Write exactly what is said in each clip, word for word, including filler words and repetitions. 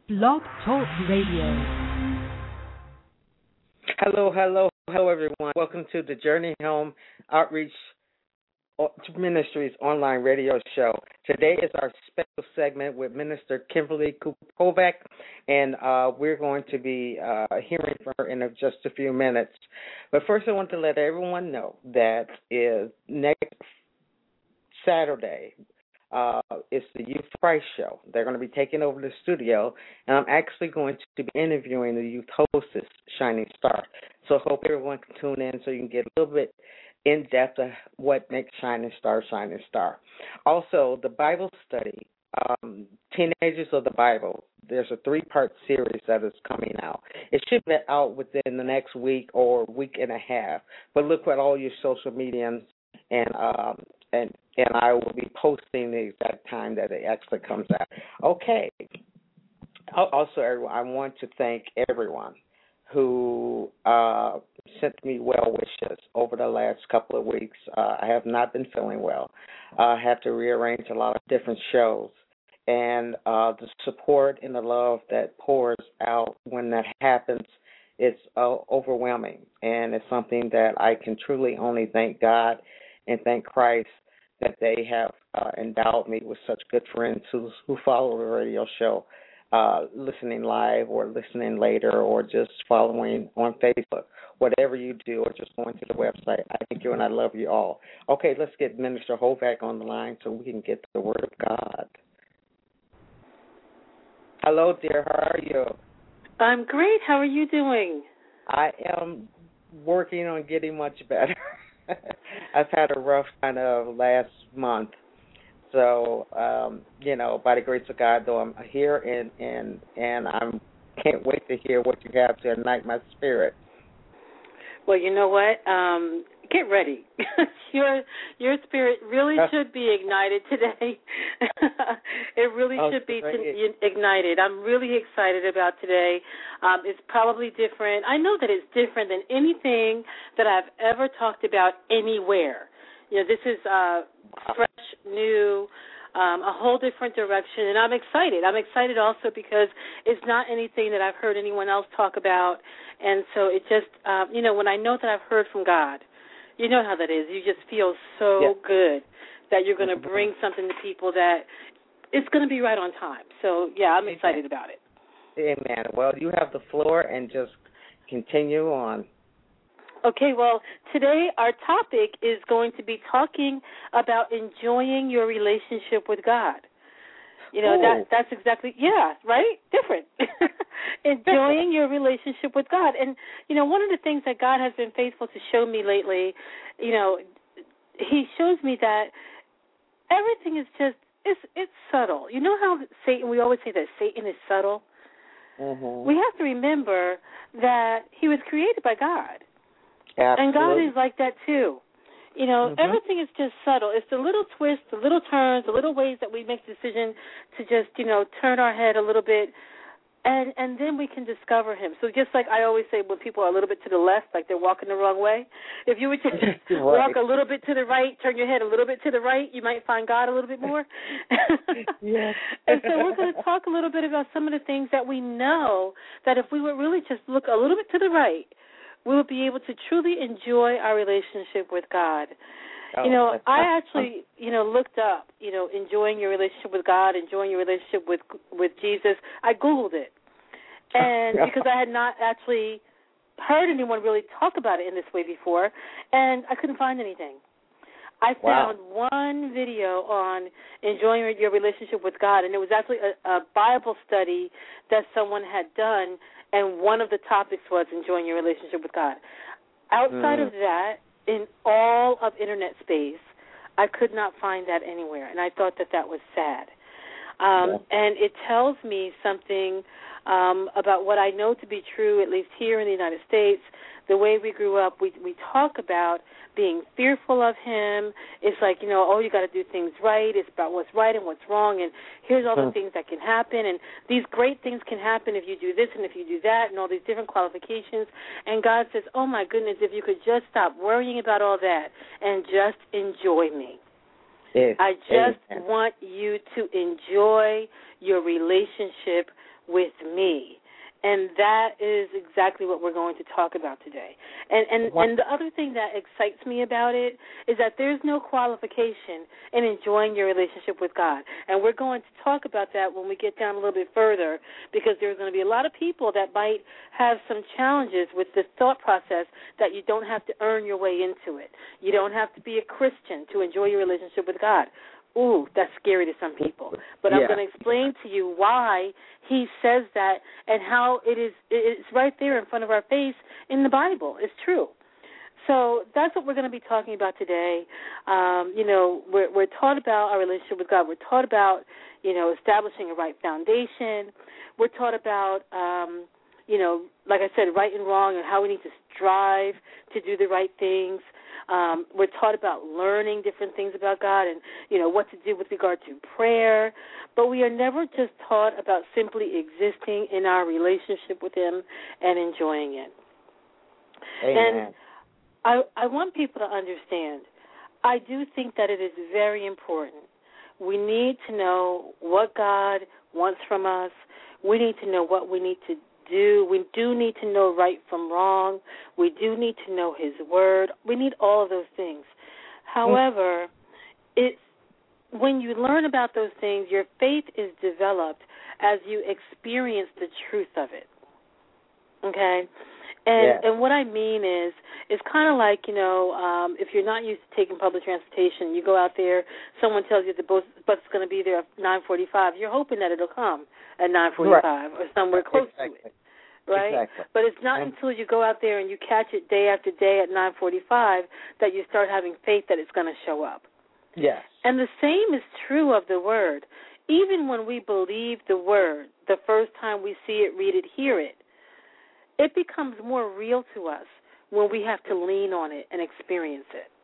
Blog Talk Radio. Hello, hello, hello, everyone. Welcome to the Journey Home Outreach Ministries online radio show. Today is our special segment with Minister Kimberly Kovac, and uh, we're going to be uh, hearing from her in just a few minutes. But first, I want to let everyone know that is next Saturday. Uh, it's the Youth Price Show. They're going to be taking over the studio, and I'm actually going to be interviewing the youth hostess, Shining Star. So I hope everyone can tune in so you can get a little bit in depth of what makes Shining Star Shining Star. Also, the Bible study, um, Teenagers of the Bible. There's a three-part series that is coming out. It should be out within the next week or week and a half. But look at all your social media and um, and and I will be posting the exact time that it actually comes out. Okay. Also, everyone, I want to thank everyone who uh, sent me well wishes over the last couple of weeks. Uh, I have not been feeling well. Uh, I have to rearrange a lot of different shows. And uh, the support and the love that pours out when that happens is uh, overwhelming. And it's something that I can truly only thank God and thank Christ that they have uh, endowed me with such good friends who, who follow the radio show, uh, listening live or listening later or just following on Facebook. Whatever you do or just going to the website, I thank you and I love you all. Okay, let's get Minister Kovac on the line so we can get the Word of God. Hello, dear. How are you? I'm great. How are you doing? I am working on getting much better. I've had a rough kind of last month. So, um, you know, by the grace of God, though, I'm here and and and I can't wait to hear what you have to ignite my spirit. Well, you know what? Um, get ready. your your spirit really should be ignited today. It really oh, should be t- ignited. I'm really excited about today. Um, it's probably different. I know that it's different than anything that I've ever talked about anywhere. You know, this is uh, fresh, new, um, a whole different direction, and I'm excited. I'm excited also because it's not anything that I've heard anyone else talk about, and so it just, um, you know, when I know that I've heard from God, you know how that is. You just feel so yeah. good that you're going to bring something to people that it's going to be right on time. So, yeah, I'm excited about it. Amen. Well, you have the floor and just continue on. Okay, well, today our topic is going to be talking about enjoying your relationship with God. You know, that that's exactly, yeah, right? Different. Enjoying your relationship with God. And, you know, one of the things that God has been faithful to show me lately, you know, he shows me that everything is just, it's, it's subtle. You know how Satan, we always say that Satan is subtle? Mm-hmm. We have to remember that he was created by God. Absolutely. And God is like that too. You know, mm-hmm. everything is just subtle. It's the little twists, the little turns, the little ways that we make decisions to just, you know, turn our head a little bit, and and then we can discover him. So just like I always say when people are a little bit to the left, like they're walking the wrong way, if you would just right. walk a little bit to the right, turn your head a little bit to the right, you might find God a little bit more. Yes. And so we're going to talk a little bit about some of the things that we know that if we would really just look a little bit to the right, we will be able to truly enjoy our relationship with God. Oh, you know, I actually, you know, looked up, you know, enjoying your relationship with God, enjoying your relationship with with Jesus. I Googled it, and because I had not actually heard anyone really talk about it in this way before, and I couldn't find anything. I wow. found one video on enjoying your relationship with God, and it was actually a, a Bible study that someone had done, and one of the topics was enjoying your relationship with God. Outside mm. of that, in all of Internet space, I could not find that anywhere, and I thought that that was sad. Um, yeah. And it tells me something um, about what I know to be true, at least here in the United States. The way we grew up, we we talk about being fearful of him. It's like, you know, oh, you got to do things right. It's about what's right and what's wrong, and here's all the things that can happen, and these great things can happen if you do this and if you do that, and all these different qualifications. And God says, oh, my goodness, if you could just stop worrying about all that and just enjoy me. Yes. I just Amen. want you to enjoy your relationship with me. And that is exactly what we're going to talk about today. And and, and the other thing that excites me about it is that there's no qualification in enjoying your relationship with God. And we're going to talk about that when we get down a little bit further, because there's going to be a lot of people that might have some challenges with this thought process that you don't have to earn your way into it. You don't have to be a Christian to enjoy your relationship with God. Ooh, that's scary to some people. But yeah. I'm going to explain to you why he says that and how it is it's right there in front of our face in the Bible. It's true. So that's what we're going to be talking about today. Um, you know, we're, we're taught about our relationship with God. We're taught about, you know, establishing a right foundation. We're taught about, um, you know, like I said, right and wrong and how we need to strive to do the right things. Um, we're taught about learning different things about God and, you know, what to do with regard to prayer. But we are never just taught about simply existing in our relationship with him and enjoying it. Amen. And I, I want people to understand, I do think that it is very important. We need to know what God wants from us. We need to know what we need to do. We do need to know right from wrong. We do need to know his word. We need all of those things. However, it's, when you learn about those things, your faith is developed as you experience the truth of it. Okay? And yeah. and what I mean is, it's kind of like, you know, um, if you're not used to taking public transportation, you go out there, someone tells you the bus is going to be there at nine forty-five. You're hoping that it'll come at nine forty-five right. or somewhere close exactly. to it, right? Exactly. But it's not and until you go out there and you catch it day after day at nine forty-five that you start having faith that it's going to show up. Yes. And the same is true of the Word. Even when we believe the Word, the first time we see it, read it, hear it, it becomes more real to us when we have to lean on it and experience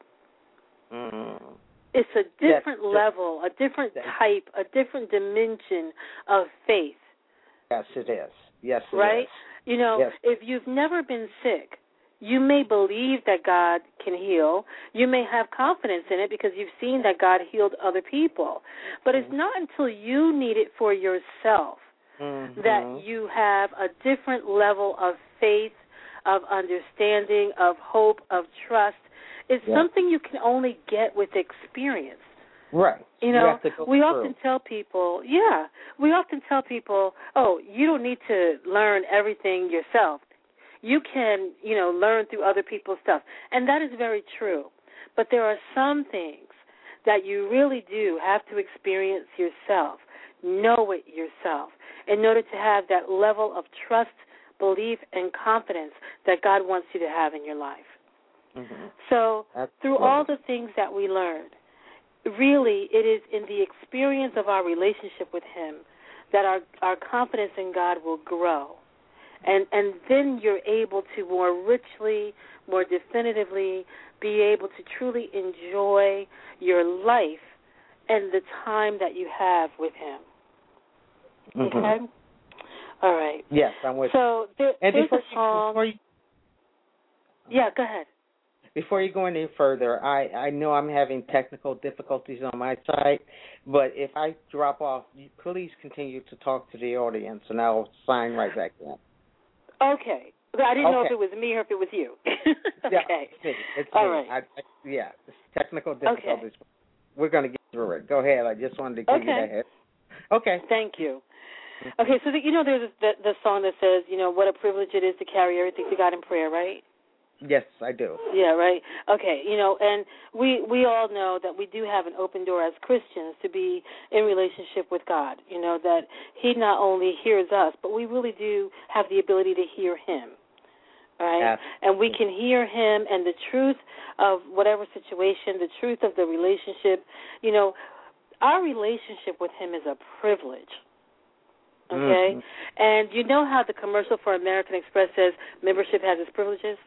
it. Mm. It's a different That's level, a different type, a different dimension of faith. Yes, it is. Yes, it right? is. You know, yes. if you've never been sick, you may believe that God can heal. You may have confidence in it because you've seen that God healed other people. But it's not until you need it for yourself mm-hmm. that you have a different level of faith, of understanding, of hope, of trust. It's yeah. something you can only get with experience. Right. You know, you we through. often tell people, yeah, we often tell people, oh, you don't need to learn everything yourself. You can, you know, learn through other people's stuff. And that is very true. But there are some things that you really do have to experience yourself, know it yourself, in order to have that level of trust, belief, and confidence that God wants you to have in your life. Mm-hmm. So That's through good. all the things that we learned, really it is in the experience of our relationship with him that our, our confidence in God will grow. And and then you're able to more richly, more definitively be able to truly enjoy your life and the time that you have with him. Mm-hmm. Okay? All right. Yes, I'm with so there, you. And there's before a song. You, before you, yeah, go ahead. Before you go any further, I, I know I'm having technical difficulties on my side, but if I drop off, you please continue to talk to the audience, and I'll sign right back in. Okay. I didn't okay. know if it was me or if it was you. okay. Yeah, it's me. It's All me. right. I, I, yeah, it's technical difficulties. Okay. We're going to get through it. Go ahead. I just wanted to give okay. you that head. Okay. Thank you. Okay, so the, you know there's the, the song that says, you know, what a privilege it is to carry everything to God in prayer, right? Yes, I do. Yeah, right. Okay, you know, and we we all know that we do have an open door as Christians to be in relationship with God, you know, that he not only hears us, but we really do have the ability to hear him, right? Absolutely. And we can hear him and the truth of whatever situation, the truth of the relationship. You know, our relationship with him is a privilege. Okay? Mm-hmm. And you know how the commercial for American Express says membership has its privileges?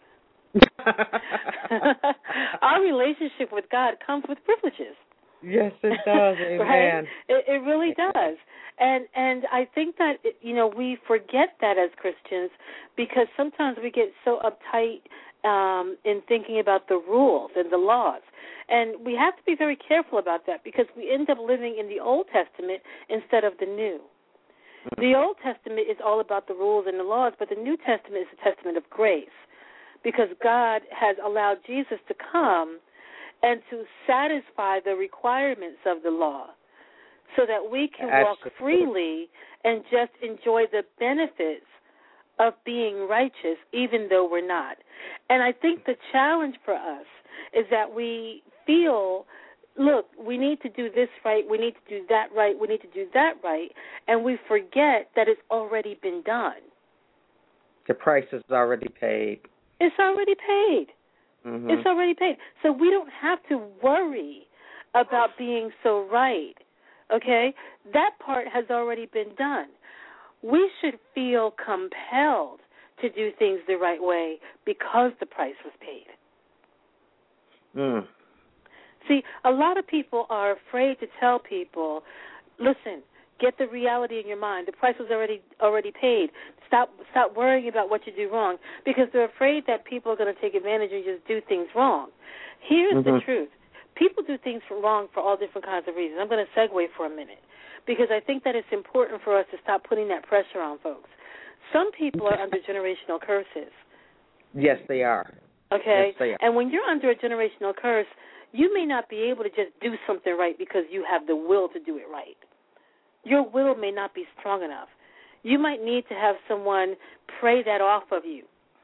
Our relationship with God comes with privileges. Yes, it does. Amen. Right? It, it really does. And and I think that, you know, we forget that as Christians because sometimes we get so uptight um, in thinking about the rules and the laws. And we have to be very careful about that because we end up living in the Old Testament instead of the New. The Old Testament is all about the rules and the laws, but the New Testament is a testament of grace because God has allowed Jesus to come and to satisfy the requirements of the law so that we can walk freely and just enjoy the benefits of being righteous even though we're not. And I think the challenge for us is that we feel, look, we need to do this right, we need to do that right, we need to do that right, and we forget that it's already been done. The price is already paid. It's already paid. Mm-hmm. It's already paid. So we don't have to worry about being so right, okay? That part has already been done. We should feel compelled to do things the right way because the price was paid. Mm. See, a lot of people are afraid to tell people, listen, get the reality in your mind. The price was already already paid. Stop stop worrying about what you do wrong because they're afraid that people are going to take advantage and just do things wrong. Here's mm-hmm. the truth. People do things wrong for all different kinds of reasons. I'm going to segue for a minute because I think that it's important for us to stop putting that pressure on folks. Some people are under generational curses. Yes, they are. Okay? Yes, they are. And when you're under a generational curse, you may not be able to just do something right because you have the will to do it right. Your will may not be strong enough. You might need to have someone pray that off of you.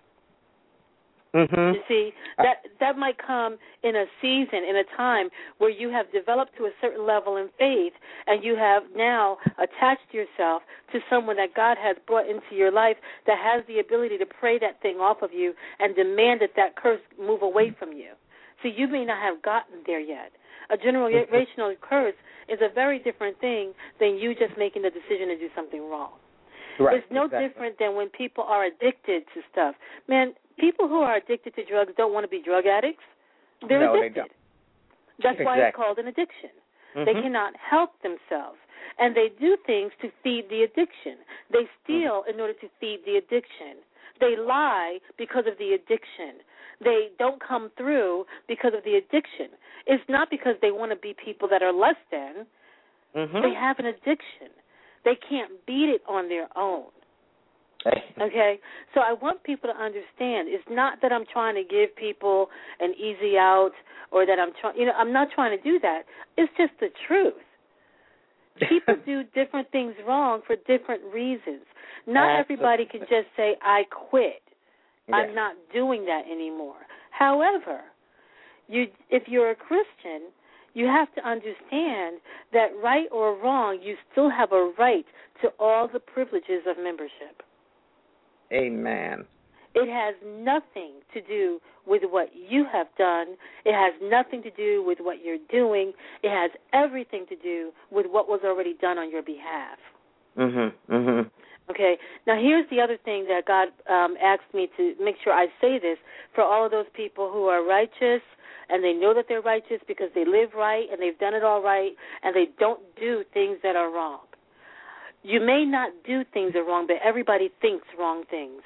Mm-hmm. You see, that that might come in a season, in a time where you have developed to a certain level in faith and you have now attached yourself to someone that God has brought into your life that has the ability to pray that thing off of you and demand that that curse move away from you. See, you may not have gotten there yet. A generational curse is a very different thing than you just making the decision to do something wrong. Right, it's no exactly. different than when people are addicted to stuff. Man, people who are addicted to drugs don't want to be drug addicts. They're no, addicted. They don't. That's exactly. why it's called an addiction. Mm-hmm. They cannot help themselves. And they do things to feed the addiction. They steal mm-hmm. in order to feed the addiction. They lie because of the addiction. They don't come through because of the addiction. It's not because they want to be people that are less than. Mm-hmm. They have an addiction. They can't beat it on their own. Okay? So I want people to understand it's not that I'm trying to give people an easy out or that I'm trying, you know, I'm not trying to do that. It's just the truth. People do different things wrong for different reasons. Not everybody can just say, I quit. Yeah. I'm not doing that anymore. However, you, if you're a Christian, you have to understand that right or wrong, you still have a right to all the privileges of membership. Amen. It has nothing to do with what you have done. It has nothing to do with what you're doing. It has everything to do with what was already done on your behalf. Mm-hmm, mm-hmm. Okay, now here's the other thing that God um, asked me to make sure I say this for all of those people who are righteous and they know that they're righteous because they live right and they've done it all right and they don't do things that are wrong. You may not do things that are wrong, but everybody thinks wrong things.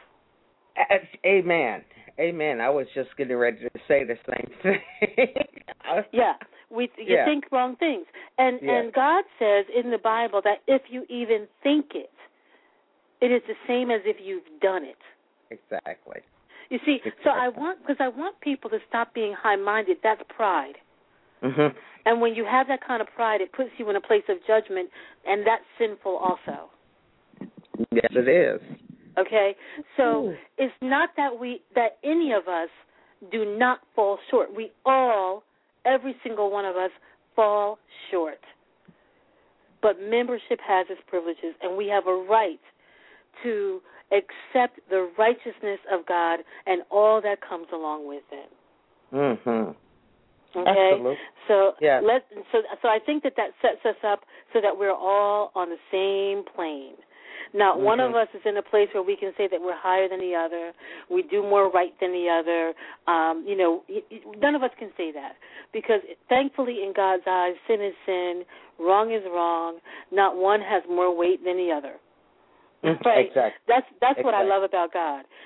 Amen. Amen. I was just getting ready to say the same thing. yeah, we you yeah. think wrong things. And, yeah. and God says in the Bible that if you even think it, it is the same as if you've done it. Exactly. You see, exactly. so I want, because I want people to stop being high-minded. That's pride. Mm-hmm. And when you have that kind of pride, it puts you in a place of judgment, and that's sinful also. Yes, it is. Okay? So Ooh. It's not that we, that any of us do not fall short. We all, every single one of us, fall short. But membership has its privileges, and we have a right to accept the righteousness of God and all that comes along with it. Mm-hmm. Okay, Absolutely. so yeah. let so so I think that that sets us up so that we're all on the same plane. Not mm-hmm. one of us is in a place where we can say that we're higher than the other, we do more right than the other. Um, you know, none of us can say that because thankfully in God's eyes, sin is sin, wrong is wrong. Not one has more weight than the other. Right. Exactly. That's that's exactly. what I love about God.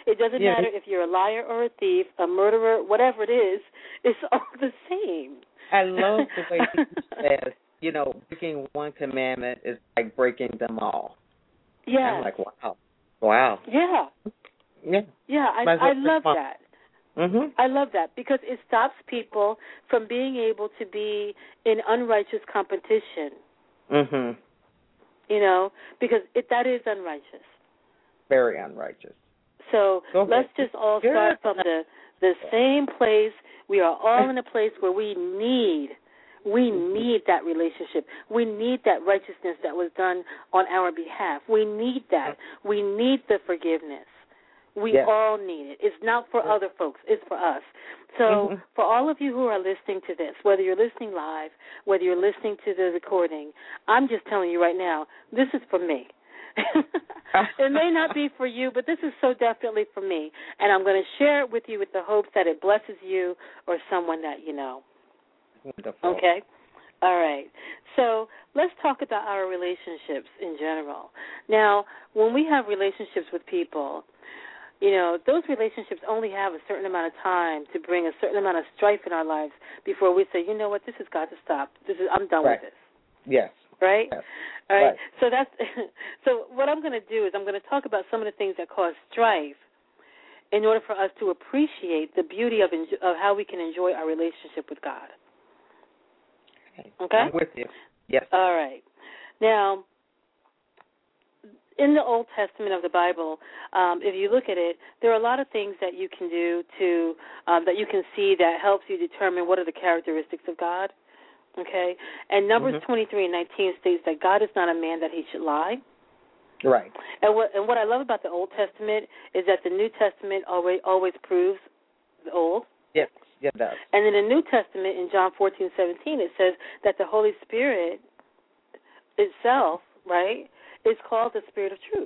It doesn't yeah. matter if you're a liar or a thief, a murderer, whatever it is. It's all the same. I love the way he says, you know, breaking one commandment is like breaking them all. Yeah. I'm like, wow. Wow. Yeah. Yeah. Yeah, I, I love that. Mm-hmm. I love that because it stops people from being able to be in unrighteous competition. Mm-hmm. You know, because it, that is unrighteous. Very unrighteous. So okay. let's just all start from the, the same place. We are all in a place where we need, we need that relationship. We need that righteousness that was done on our behalf. We need that. We need the forgiveness. We yeah. all need it. It's not for other folks. It's for us. So mm-hmm. for all of you who are listening to this, whether you're listening live, whether you're listening to the recording, I'm just telling you right now, this is for me. It may not be for you, but this is so definitely for me. And I'm going to share it with you with the hopes that it blesses you or someone that you know. Wonderful. Okay? All right. So let's talk about our relationships in general. Now, when we have relationships with people, you know, those relationships only have a certain amount of time to bring a certain amount of strife in our lives before we say, you know what, this has got to stop. This is I'm done right. with this. Yes. Right? Yes. All right. right. So that's so what I'm going to do is I'm going to talk about some of the things that cause strife in order for us to appreciate the beauty of of how we can enjoy our relationship with God. Okay? I'm with you. Yes. All right. Now, in the Old Testament of the Bible, um, if you look at it, there are a lot of things that you can do to um, that you can see that helps you determine what are the characteristics of God. Okay, and Numbers mm-hmm. twenty-three and nineteen states that God is not a man that he should lie. Right. And what and what I love about the Old Testament is that the New Testament always always proves the Old. Yes, yes, it does. And in the New Testament, in John fourteen seventeen, it says that the Holy Spirit itself, right, is called the Spirit of Truth.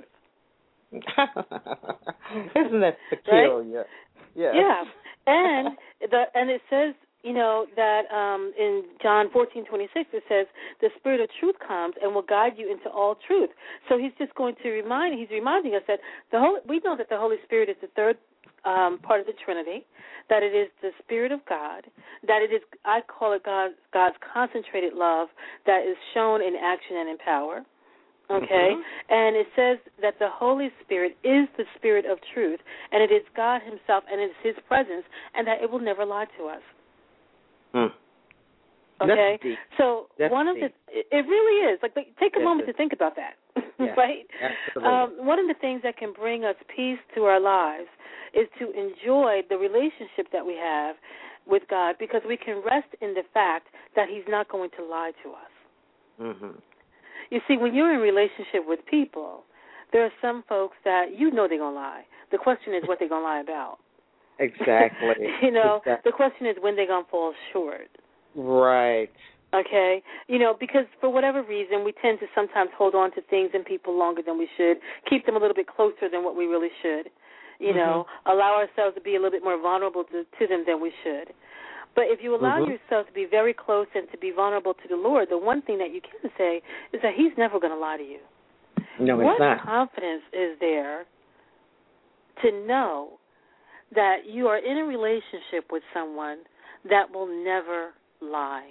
Isn't that peculiar? Right? Yeah. Yeah. And the and it says, you know, that um, in John fourteen twenty-six, it says, the Spirit of truth comes and will guide you into all truth. So he's just going to remind, he's reminding us that the Holy, we know that the Holy Spirit is the third um, part of the Trinity, that it is the Spirit of God, that it is, I call it God, God's concentrated love that is shown in action and in power. Okay? Mm-hmm. And it says that the Holy Spirit is the Spirit of truth, and it is God himself, and it is his presence, and that it will never lie to us. Mm. Okay? That's so That's one of deep. the, it really is. Like, take a yes, moment it, to think about that. yeah, right? Absolutely. Um, one of the things that can bring us peace to our lives is to enjoy the relationship that we have with God, because we can rest in the fact that he's not going to lie to us. Mm-hmm. You see, when you're in a relationship with people, there are some folks that you know they're going to lie. The question is what they're going to lie about. Exactly. you know, exactly. The question is when they're going to fall short. Right. Okay? You know, because for whatever reason, we tend to sometimes hold on to things and people longer than we should, keep them a little bit closer than what we really should, you mm-hmm. know, allow ourselves to be a little bit more vulnerable to, to them than we should. But if you allow mm-hmm. yourself to be very close and to be vulnerable to the Lord, the one thing that you can say is that he's never going to lie to you. No, what it's not. confidence is there to know that you are in a relationship with someone that will never lie?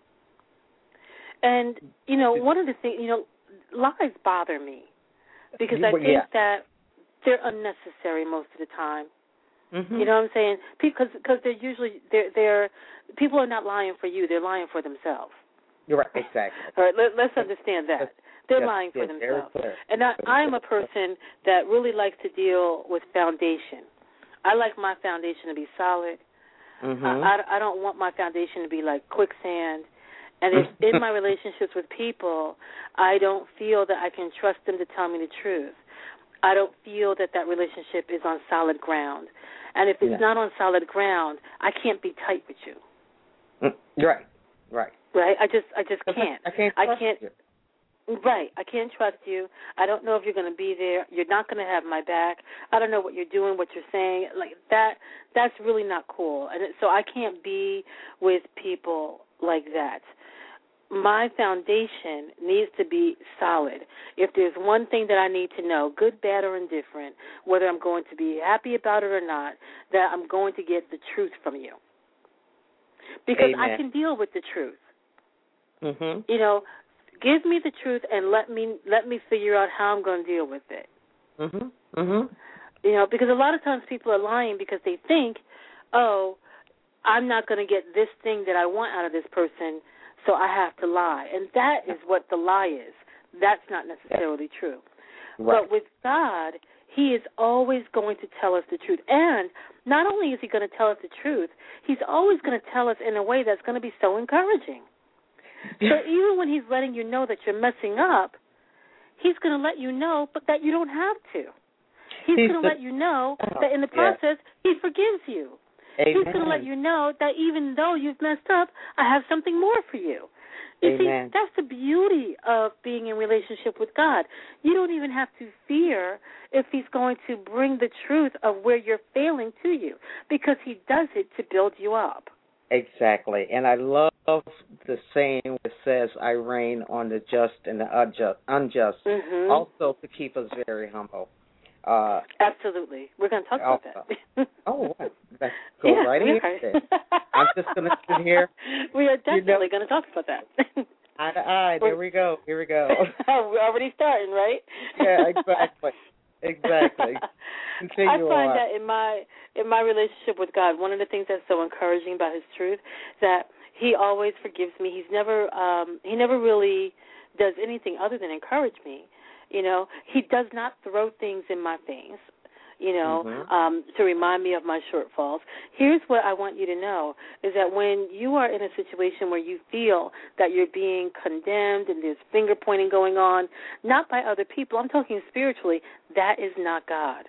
And, you know, one of the things, you know, lies bother me because I think yeah. that they're unnecessary most of the time. Mm-hmm. You know what I'm saying? Because because they're usually they're they're people are not lying for you; they're lying for themselves. You're right, exactly. All right, let, let's understand that they're yes, lying for yes, themselves. And I, I'm a person that really likes to deal with foundation. I like my foundation to be solid. Mm-hmm. I, I, I don't want my foundation to be like quicksand. And if in my relationships with people, I don't feel that I can trust them to tell me the truth, I don't feel that that relationship is on solid ground. And if it's yeah. not on solid ground, I can't be tight with you. Mm, right, right. Right? I just I just can't. I can't I trust can't, you. Right. I can't trust you. I don't know if you're going to be there. You're not going to have my back. I don't know what you're doing, what you're saying. Like that, that's really not cool. And so I can't be with people like that. my foundation needs to be solid. If there's one thing that I need to know, good, bad, or indifferent, whether I'm going to be happy about it or not, that I'm going to get the truth from you. Because Amen. I can deal with the truth. Mm-hmm. You know, give me the truth and let me let me figure out how I'm going to deal with it. Mm-hmm. Mm-hmm. You know, because a lot of times people are lying because they think, oh, I'm not going to get this thing that I want out of this person, so I have to lie. And that is what the lie is. That's not necessarily true. Right. But with God, He is always going to tell us the truth. And not only is He going to tell us the truth, He's always going to tell us in a way that's going to be so encouraging. So even when He's letting you know that you're messing up, He's going to let you know, but that you don't have to. He's, He's going to let you know that in the process, yeah. He forgives you. Amen. He's going to let you know that even though you've messed up, I have something more for you. You Amen. see, that's the beauty of being in relationship with God. You don't even have to fear if He's going to bring the truth of where you're failing to you, because He does it to build you up. Exactly. And I love the saying that says, I reign on the just and the unjust, unjust mm-hmm. also to keep us very humble. Uh, Absolutely. We're going to talk about that. Oh, let's go yeah, right ahead. I'm just going to sit here. We are definitely you know, going to talk about that. Eye to eye. There we go. Here we go. We're already starting, right? Yeah, exactly. Exactly. Continue I find on. that in my in my relationship with God, one of the things that's so encouraging about His truth is that He always forgives me. He's never um, He never really does anything other than encourage me. You know, He does not throw things in my face, you know, mm-hmm. um, to remind me of my shortfalls. Here's what I want you to know, is that when you are in a situation where you feel that you're being condemned and there's finger-pointing going on, not by other people, I'm talking spiritually, that is not God.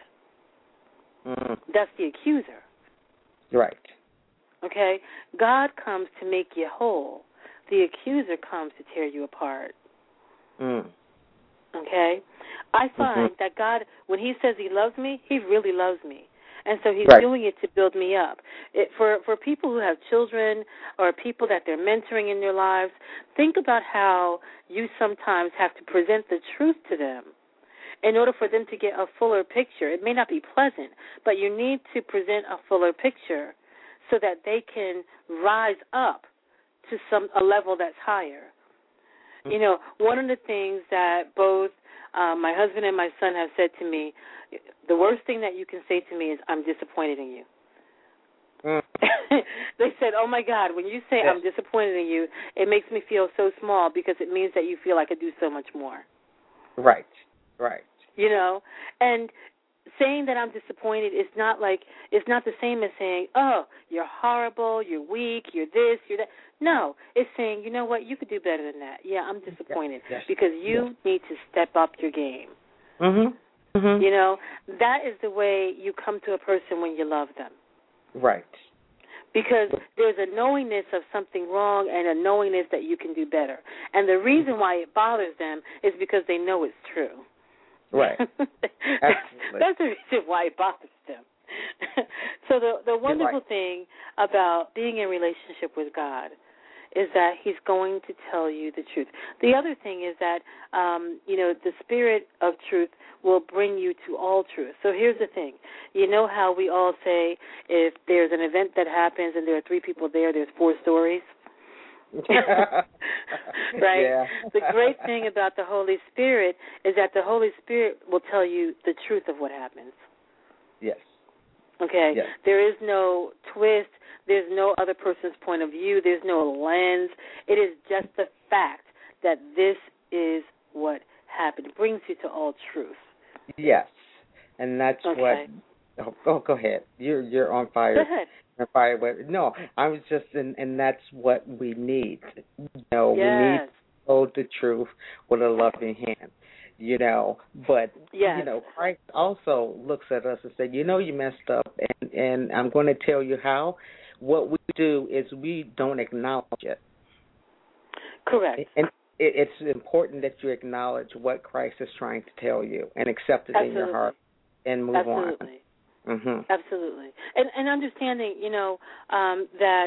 Mm-hmm. That's the accuser. Right. Okay? God comes to make you whole. The accuser comes to tear you apart. Mm. Okay? I find mm-hmm. that God, when He says He loves me, He really loves me. And so He's right. doing it to build me up. It, for, for people who have children or people that they're mentoring in their lives, think about how you sometimes have to present the truth to them in order for them to get a fuller picture. It may not be pleasant, but you need to present a fuller picture so that they can rise up to some a level that's higher. You know, one of the things that both um, my husband and my son have said to me, the worst thing that you can say to me is, I'm disappointed in you. Mm. They said, oh, my God, when you say yes. I'm disappointed in you, it makes me feel so small because it means that you feel I could do so much more. Right, right. You know, and saying that I'm disappointed is not like, it's not the same as saying, oh, you're horrible, you're weak, you're this, you're that. No, it's saying, you know what, you could do better than that. Yeah, I'm disappointed yes. because you yes. need to step up your game. Mm-hmm. Mm-hmm. You know, that is the way you come to a person when you love them. Right. Because there's a knowingness of something wrong and a knowingness that you can do better. And the reason why it bothers them is because they know it's true. Right. Absolutely. That's the reason why it bothers them. So the the wonderful right. thing about being in relationship with God is that He's going to tell you the truth. The other thing is that, um, you know, the Spirit of truth will bring you to all truth. So here's the thing. You know how we all say if there's an event that happens and there are three people there, there's four stories? Right? Yeah. The great thing about the Holy Spirit is that the Holy Spirit will tell you the truth of what happens. Yes. Okay? Yes. There is no twist. There's no other person's point of view. There's no lens. It is just the fact that this is what happened. It brings you to all truth. Yes. And that's okay. what... Oh, oh, go ahead. You're you're on fire. Go ahead. On fire. With, no, I was just... In, and that's what we need. You know, yes. we need to hold the truth with a loving hand. You know, but, yes. you know, Christ also looks at us and said, you know you messed up, and, and I'm going to tell you how. What we do is we don't acknowledge it. Correct. And it, it's important that you acknowledge what Christ is trying to tell you and accept it Absolutely. in your heart and move Absolutely. on. Mm-hmm. Absolutely. And, and understanding, you know, um, that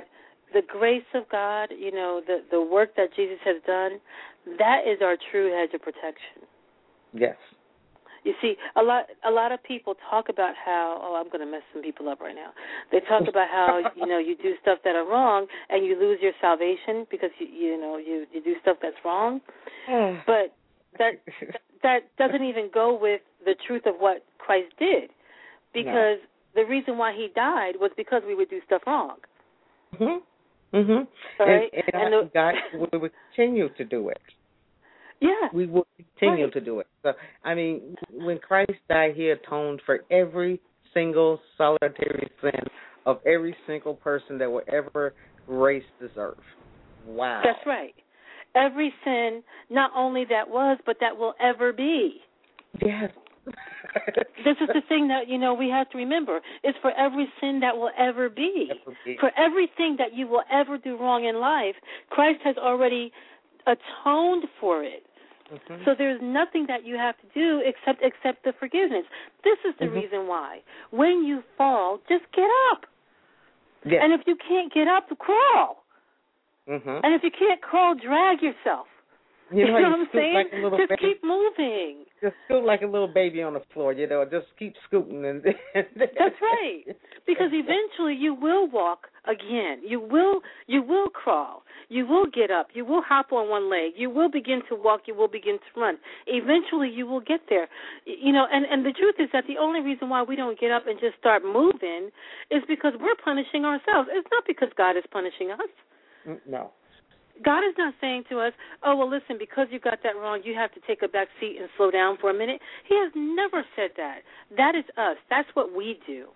the grace of God, you know, the, the work that Jesus has done, that is our true hedge of protection. Yes. You see, a lot a lot of people talk about how, oh, I'm going to mess some people up right now. They talk about how, you know, you do stuff that are wrong and you lose your salvation because, you, you know, you, you do stuff that's wrong. But that that doesn't even go with the truth of what Christ did, because no. the reason why he died was because we would do stuff wrong. Mm-hmm. Mm-hmm. All right? And, and, and the, God will continue to do it. Yeah. We will continue right. to do it. So, I mean, when Christ died, he atoned for every single solitary sin of every single person that will ever grace this earth. Wow. That's right. Every sin, not only that was, but that will ever be. Yes. This is the thing that, you know, we have to remember. It's for every sin that will ever be. Ever be. For everything that you will ever do wrong in life, Christ has already atoned for it. Mm-hmm. So there's nothing that you have to do except accept the forgiveness. This is the mm-hmm. reason why. When you fall, just get up. Yes. And if you can't get up, crawl. Mm-hmm. And if you can't crawl, drag yourself. You know, you know you what I'm saying? like a little just baby. keep moving. Just scoot like a little baby on the floor, you know, just keep scooting. And That's right. Because eventually you will walk again. You will you will crawl. You will get up. You will hop on one leg. You will begin to walk. You will begin to run. Eventually you will get there. You know, and, and the truth is that the only reason why we don't get up and just start moving is because we're punishing ourselves. It's not because God is punishing us. No. God is not saying to us, oh, well, listen, because you got that wrong, you have to take a back seat and slow down for a minute. He has never said that. That is us. That's what we do.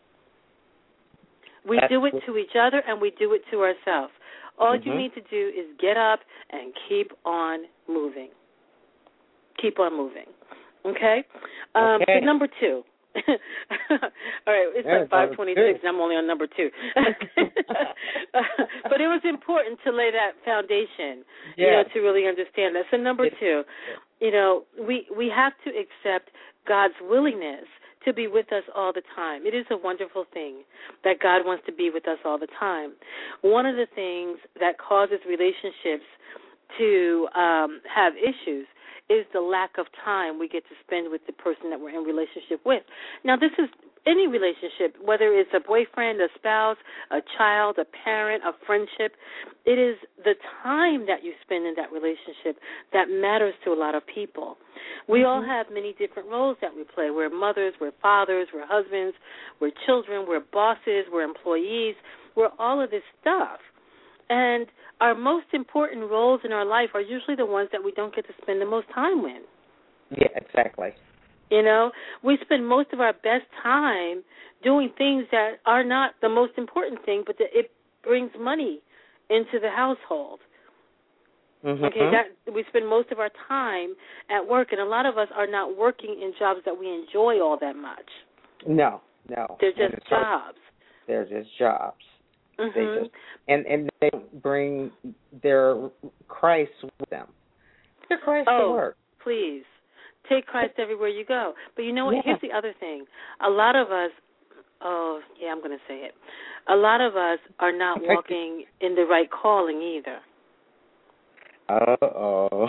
We That's do it to each other, and we do it to ourselves. All mm-hmm. you need to do is get up and keep on moving. Keep on moving. Okay? Um, okay. So number two. All right, it's yeah, like five twenty-six, and I'm only on number two. But it was important to lay that foundation, yes. you know, to really understand that. So number two, you know, we we have to accept God's willingness to be with us all the time. It is a wonderful thing that God wants to be with us all the time. One of the things that causes relationships to um, have issues is the lack of time we get to spend with the person that we're in relationship with. Now, this is any relationship, whether it's a boyfriend, a spouse, a child, a parent, a friendship. It is the time that you spend in that relationship that matters to a lot of people. We mm-hmm. all have many different roles that we play. We're mothers, we're fathers, we're husbands, we're children, we're bosses, we're employees, we're all of this stuff. And our most important roles in our life are usually the ones that we don't get to spend the most time with. Yeah, exactly. You know, we spend most of our best time doing things that are not the most important thing, but that it brings money into the household. Mm-hmm. Okay, that we spend most of our time at work, and a lot of us are not working in jobs that we enjoy all that much. No, no. They're just jobs. They're just jobs. Mm-hmm. They just, and, and they bring their Christ with them. Their Christ oh, to work. Please. Take Christ everywhere you go. But you know what? Yeah. Here's the other thing. A lot of us, oh, yeah, I'm going to say it. A lot of us are not walking in the right calling either. Uh-oh.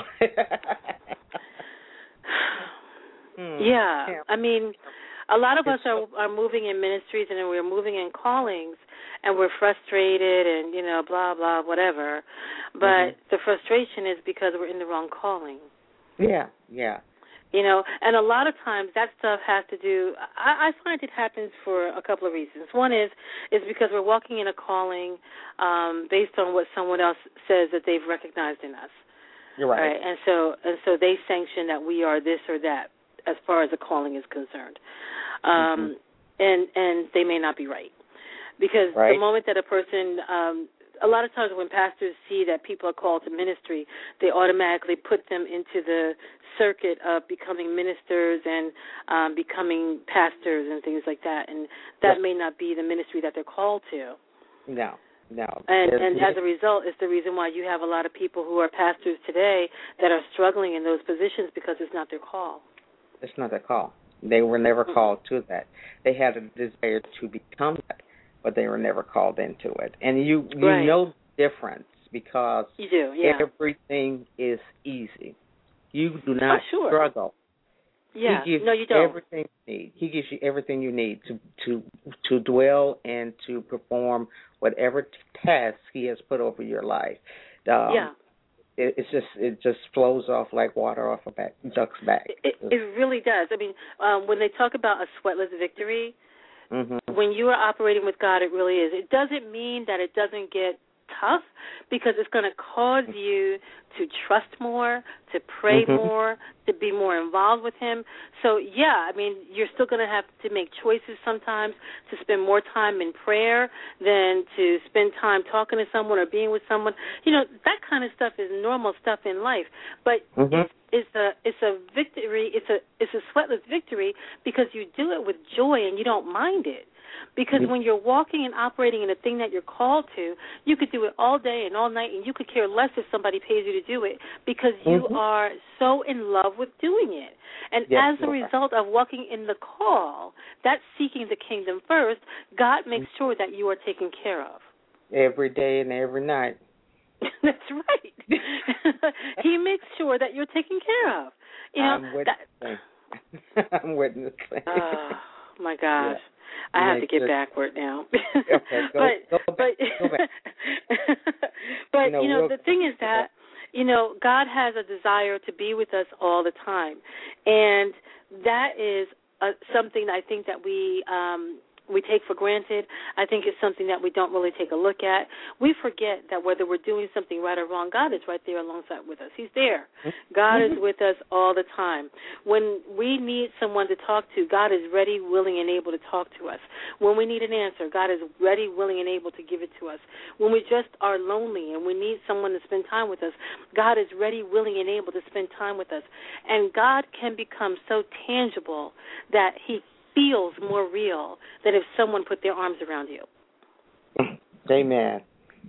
hmm. Yeah. I mean, a lot of us are, are moving in ministries and we're moving in callings, and we're frustrated and, you know, blah, blah, whatever. But mm-hmm. the frustration is because we're in the wrong calling. Yeah, yeah. You know, and a lot of times that stuff has to do, I, I find it happens for a couple of reasons. One is is because we're walking in a calling um, based on what someone else says that they've recognized in us. You're right. right. And so and so they sanction that we are this or that as far as the calling is concerned. Um, mm-hmm. and, and they may not be right. Because right. the moment that a person, um, a lot of times when pastors see that people are called to ministry, they automatically put them into the circuit of becoming ministers and um, becoming pastors and things like that. And that yes. may not be the ministry that they're called to. No, no. And, and as a result, it's the reason why you have a lot of people who are pastors today that are struggling in those positions because it's not their call. It's not their call. They were never mm-hmm. called to that. They had a desire to become that, but they were never called into it. And you you right. know difference because you do, yeah. everything is easy. You do Oh, not sure. struggle. Yeah. He gives no, you don't. everything you need. He gives you everything you need to to to dwell and to perform whatever task He has put over your life. Um, yeah. It, it's just it just flows off like water off a back, duck's back. It, it really does. I mean, um, when they talk about a sweatless victory, mm-hmm. when you are operating with God, it really is. It doesn't mean that it doesn't get tough because it's going to cause you to trust more, to pray mm-hmm. more, to be more involved with Him. So, yeah, I mean, you're still going to have to make choices sometimes to spend more time in prayer than to spend time talking to someone or being with someone. You know, that kind of stuff is normal stuff in life. But mm-hmm. it's, it's a it's a victory. It's a it's a sweatless victory because you do it with joy and you don't mind it. Because when you're walking and operating in a thing that you're called to, you could do it all day and all night, and you could care less if somebody pays you to do it because you mm-hmm. are so in love with doing it. And yes, as a result of walking in the call, that's seeking the kingdom first, God makes sure that you are taken care of. Every day and every night. That's right. He makes sure that you're taken care of. You know, I'm witnessing. That, I'm witnessing. Oh, my gosh. Yeah. I have to get backward now. Okay, go, but, go back. But, go back. but no, you know, we'll, the thing is that, you know, God has a desire to be with us all the time. And that is uh, something I think that we um, we take for granted. I think it's something that we don't really take a look at. We forget that whether we're doing something right or wrong, God is right there alongside with us. He's there. God is with us all the time. When we need someone to talk to, God is ready, willing, and able to talk to us. When we need an answer, God is ready, willing, and able to give it to us. When we just are lonely and we need someone to spend time with us, God is ready, willing, and able to spend time with us. And God can become so tangible that He feels more real than if someone put their arms around you. Amen.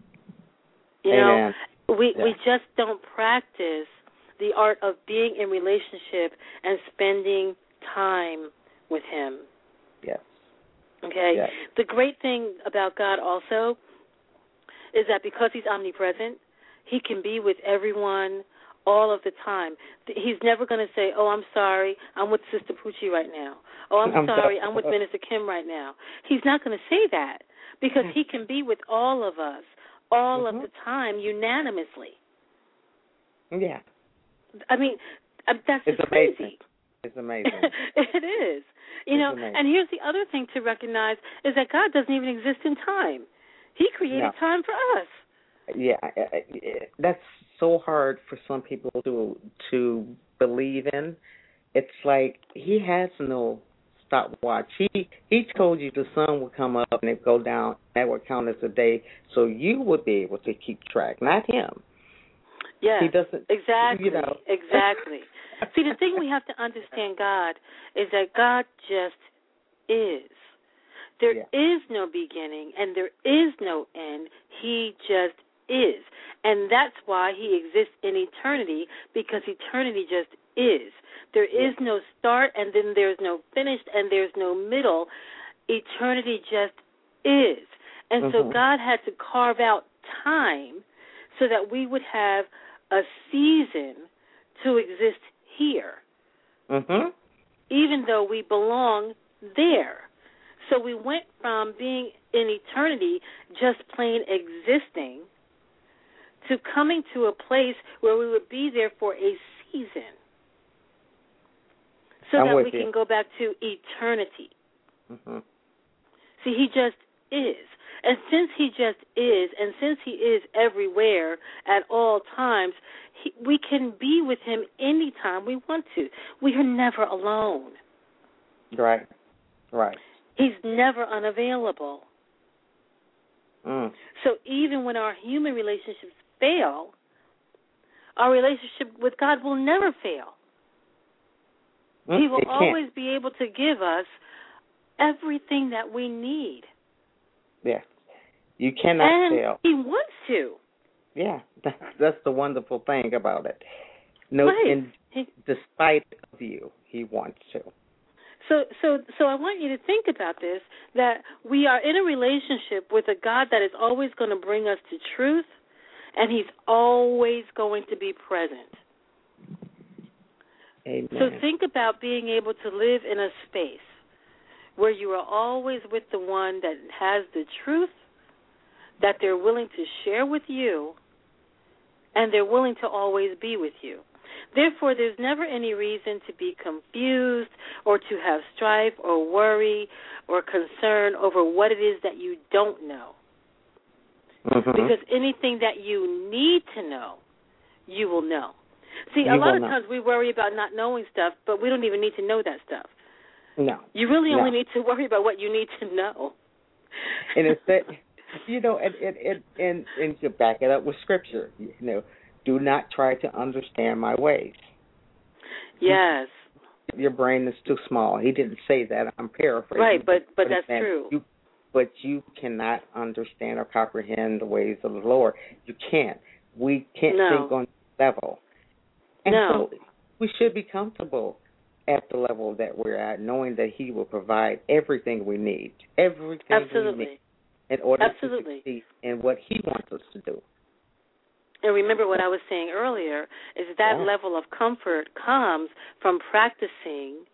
You Amen. know, we yeah. we just don't practice the art of being in relationship and spending time with Him. Yes. Okay? Yes. The great thing about God also is that because He's omnipresent, He can be with everyone all of the time. He's never going to say, oh, I'm sorry, I'm with Sister Poochie right now. Oh, I'm, I'm sorry, I'm with Minister Kim right now. He's not going to say that because He can be with all of us all mm-hmm. of the time unanimously. Yeah. I mean, that's it's just amazing. crazy. It's amazing. It is. You it's know, amazing. And here's the other thing to recognize is that God doesn't even exist in time. He created no. time for us. Yeah, that's so hard for some people to to believe in. It's like He has no stopwatch. He he told you the sun would come up and it go down. That would count as a day, so you would be able to keep track, not him. Yeah, he doesn't. Exactly. You know. Exactly. See, the thing we have to understand God is that God just is. There yeah. is no beginning and there is no end. He just is. And that's why He exists in eternity, because eternity just is. There is no start and then there's no finished and there's no middle. Eternity just is. And mm-hmm. so God had to carve out time so that we would have a season to exist here, mm-hmm. even though we belong there. So we went from being in eternity just plain existing to coming to a place where we would be there for a season so I'm that we you. can go back to eternity. Mm-hmm. See, He just is. And since He just is, and since He is everywhere at all times, he, we can be with Him anytime we want to. We are never alone. Right, right. He's never unavailable. Mm. So even when our human relationships fail, our relationship with God will never fail. Mm, He will always be able to give us everything that we need. Yeah. You cannot and fail. He wants to. Yeah, that's, that's the wonderful thing about it. No, right. and he, despite of you, He wants to. So, so, so I want you to think about this: that we are in a relationship with a God that is always going to bring us to truth, and he's always going to be present. Amen. So think about being able to live in a space where you are always with the one that has the truth, that they're willing to share with you, and they're willing to always be with you. Therefore, there's never any reason to be confused or to have strife or worry or concern over what it is that you don't know. Mm-hmm. Because anything that you need to know, you will know. See, You a lot will of know. times we worry about not knowing stuff, but we don't even need to know that stuff. No. You really no. only need to worry about what you need to know. And it's that, you know, and and and and, and to back it up with scripture, you know, do not try to understand my ways. Yes. Your brain is too small. He didn't say that. I'm paraphrasing. Right, but but But that's that true. You, but you cannot understand or comprehend the ways of the Lord. You can't. We can't No. think on that level. And No. so we should be comfortable at the level that we're at, knowing that He will provide everything we need, everything Absolutely. we need in order Absolutely. to succeed in what He wants us to do. And remember what I was saying earlier is that Yeah. level of comfort comes from practicing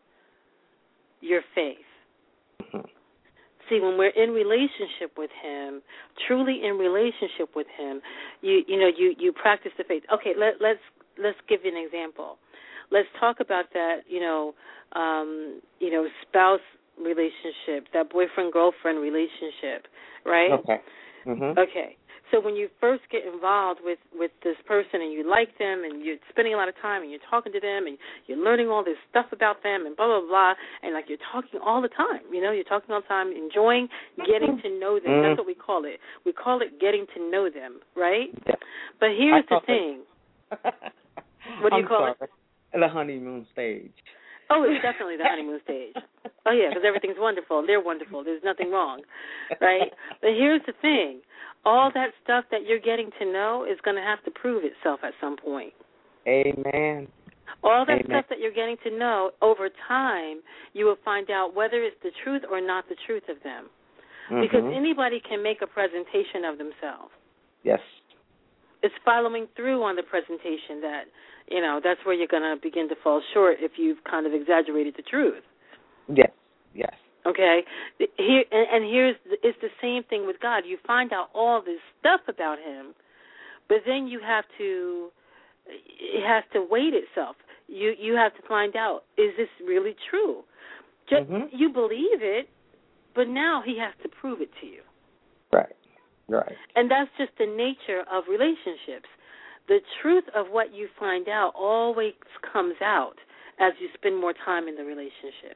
your faith. Mm-hmm. See, when we're in relationship with Him, truly in relationship with Him, you you know you, you practice the faith. Okay, let, let's let's give you an example. Let's talk about that, you know, um, you know, spouse relationship, that boyfriend girlfriend relationship, right? Okay. Mm-hmm. Okay. So when you first get involved with, with this person and you like them and you're spending a lot of time and you're talking to them and you're learning all this stuff about them and blah, blah, blah, and like you're talking all the time, you know, you're talking all the time, enjoying getting to know them. Mm-hmm. That's what we call it. We call it getting to know them, right? Yeah. But here's I the thing. What do you I'm call sorry. it? The honeymoon stage. Oh, it's definitely the honeymoon stage. Oh, yeah, because everything's wonderful. They're wonderful. There's nothing wrong, right? But here's the thing. All that stuff that you're getting to know is going to have to prove itself at some point. Amen. All that Amen. stuff that you're getting to know, over time, you will find out whether it's the truth or not the truth of them. Mm-hmm. Because anybody can make a presentation of themselves. Yes. It's following through on the presentation that, you know, that's where you're going to begin to fall short if you've kind of exaggerated the truth. Yes. Yes. Okay? Here and, and here's it's the same thing with God. You find out all this stuff about Him, but then you have to it has to weight itself. You you have to find out, is this really true? Just mm-hmm. You believe it, but now He has to prove it to you. Right. Right. And that's just the nature of relationships. The truth of what you find out always comes out as you spend more time in the relationship.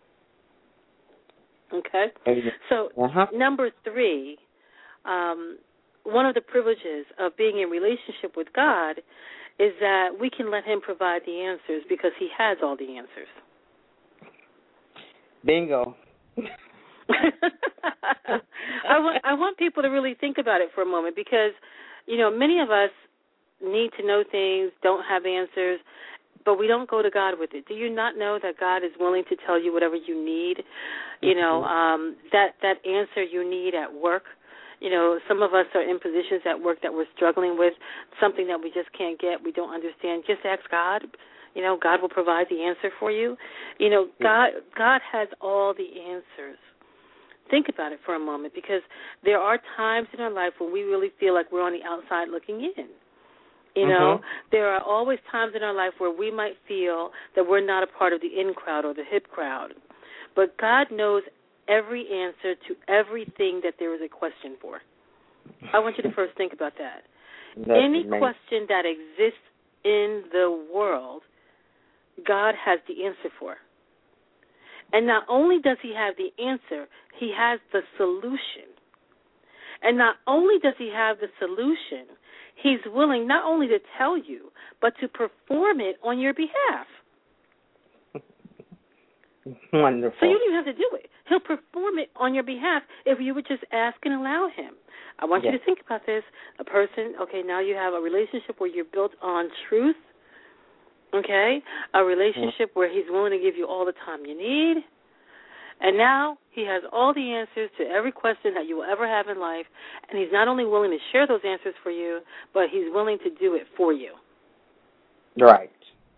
Okay? So, uh-huh. number three, um, one of the privileges of being in relationship with God is that we can let Him provide the answers because He has all the answers. Bingo. I want I want people to really think about it for a moment because, you know, many of us need to know things, don't have answers, but we don't go to God with it. Do you not know that God is willing to tell you whatever you need? You know, um, that, that answer you need at work. You know, some of us are in positions at work that we're struggling with, something that we just can't get, we don't understand. Just ask God. You know, God will provide the answer for you. You know, God God has all the answers. Think about it for a moment, because there are times in our life when we really feel like we're on the outside looking in. You know, mm-hmm. There are always times in our life where we might feel that we're not a part of the in crowd or the hip crowd. But God knows every answer to everything that there is a question for. I want you to first think about that. That's Any amazing. question that exists in the world, God has the answer for. And not only does He have the answer, He has the solution. And not only does He have the solution, He's willing not only to tell you, but to perform it on your behalf. Wonderful. So you don't even have to do it. He'll perform it on your behalf if you would just ask and allow Him. I want yes. you to think about this. A person, okay, now you have a relationship where you're built on truth, okay, a relationship mm-hmm. where He's willing to give you all the time you need, And now he has all the answers to every question that you will ever have in life, and he's not only willing to share those answers for you, but he's willing to do it for you. Right.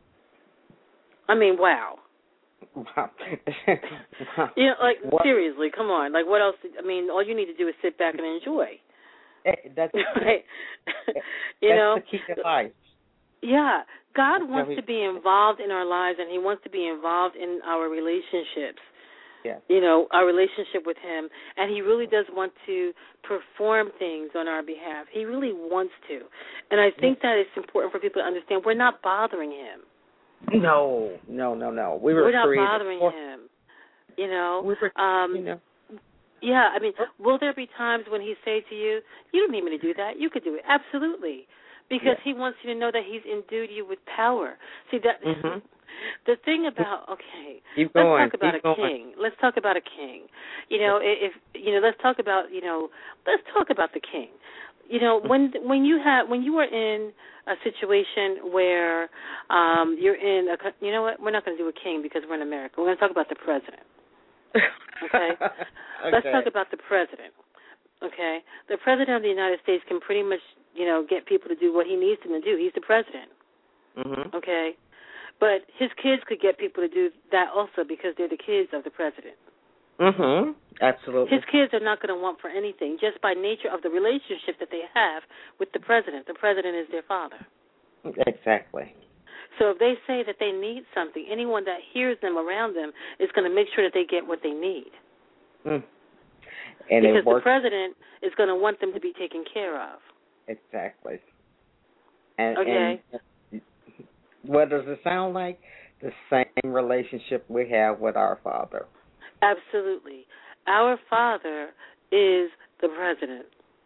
I mean, wow. Wow. You know, like, what? seriously, come on. Like, what else? I mean, all you need to do is sit back and enjoy. Hey, that's right. You that's know, the key to life. Yeah, God That's wants we, to be involved in our lives, and He wants to be involved in our relationships. Yeah. You know, our relationship with Him, and He really does want to perform things on our behalf. He really wants to, and I think yeah. that it's important for people to understand we're not bothering Him. No, no, no, no. We were We're not created bothering for, Him. You know. We were, um, you know. Yeah, I mean, will there be times when He say to you, "You don't need me to do that. You could do it." Absolutely. Because yes. He wants you to know that He's endued you with power. See, that Mm-hmm. the thing about, okay, keep let's going, talk about keep a going. king. Let's talk about a king. You know, if you know, let's talk about, you know, let's talk about the king. You know, when when you have when you are in a situation where um, you're in a, you know what, we're not going to do a king because we're in America. We're going to talk about the president. Okay? Okay. Let's talk about the president. Okay? The president of the United States can pretty much, you know, get people to do what he needs them to do. He's the president. Mm-hmm. Okay? But his kids could get people to do that also because they're the kids of the president. Mm-hmm. Absolutely. His kids are not going to want for anything just by nature of the relationship that they have with the president. The president is their father. Exactly. So if they say that they need something, anyone that hears them around them is going to make sure that they get what they need. Mm. And because it works. the president is going to want them to be taken care of. Exactly. And, okay. And what does it sound like? The same relationship we have with our Father. Absolutely. Our Father is the president.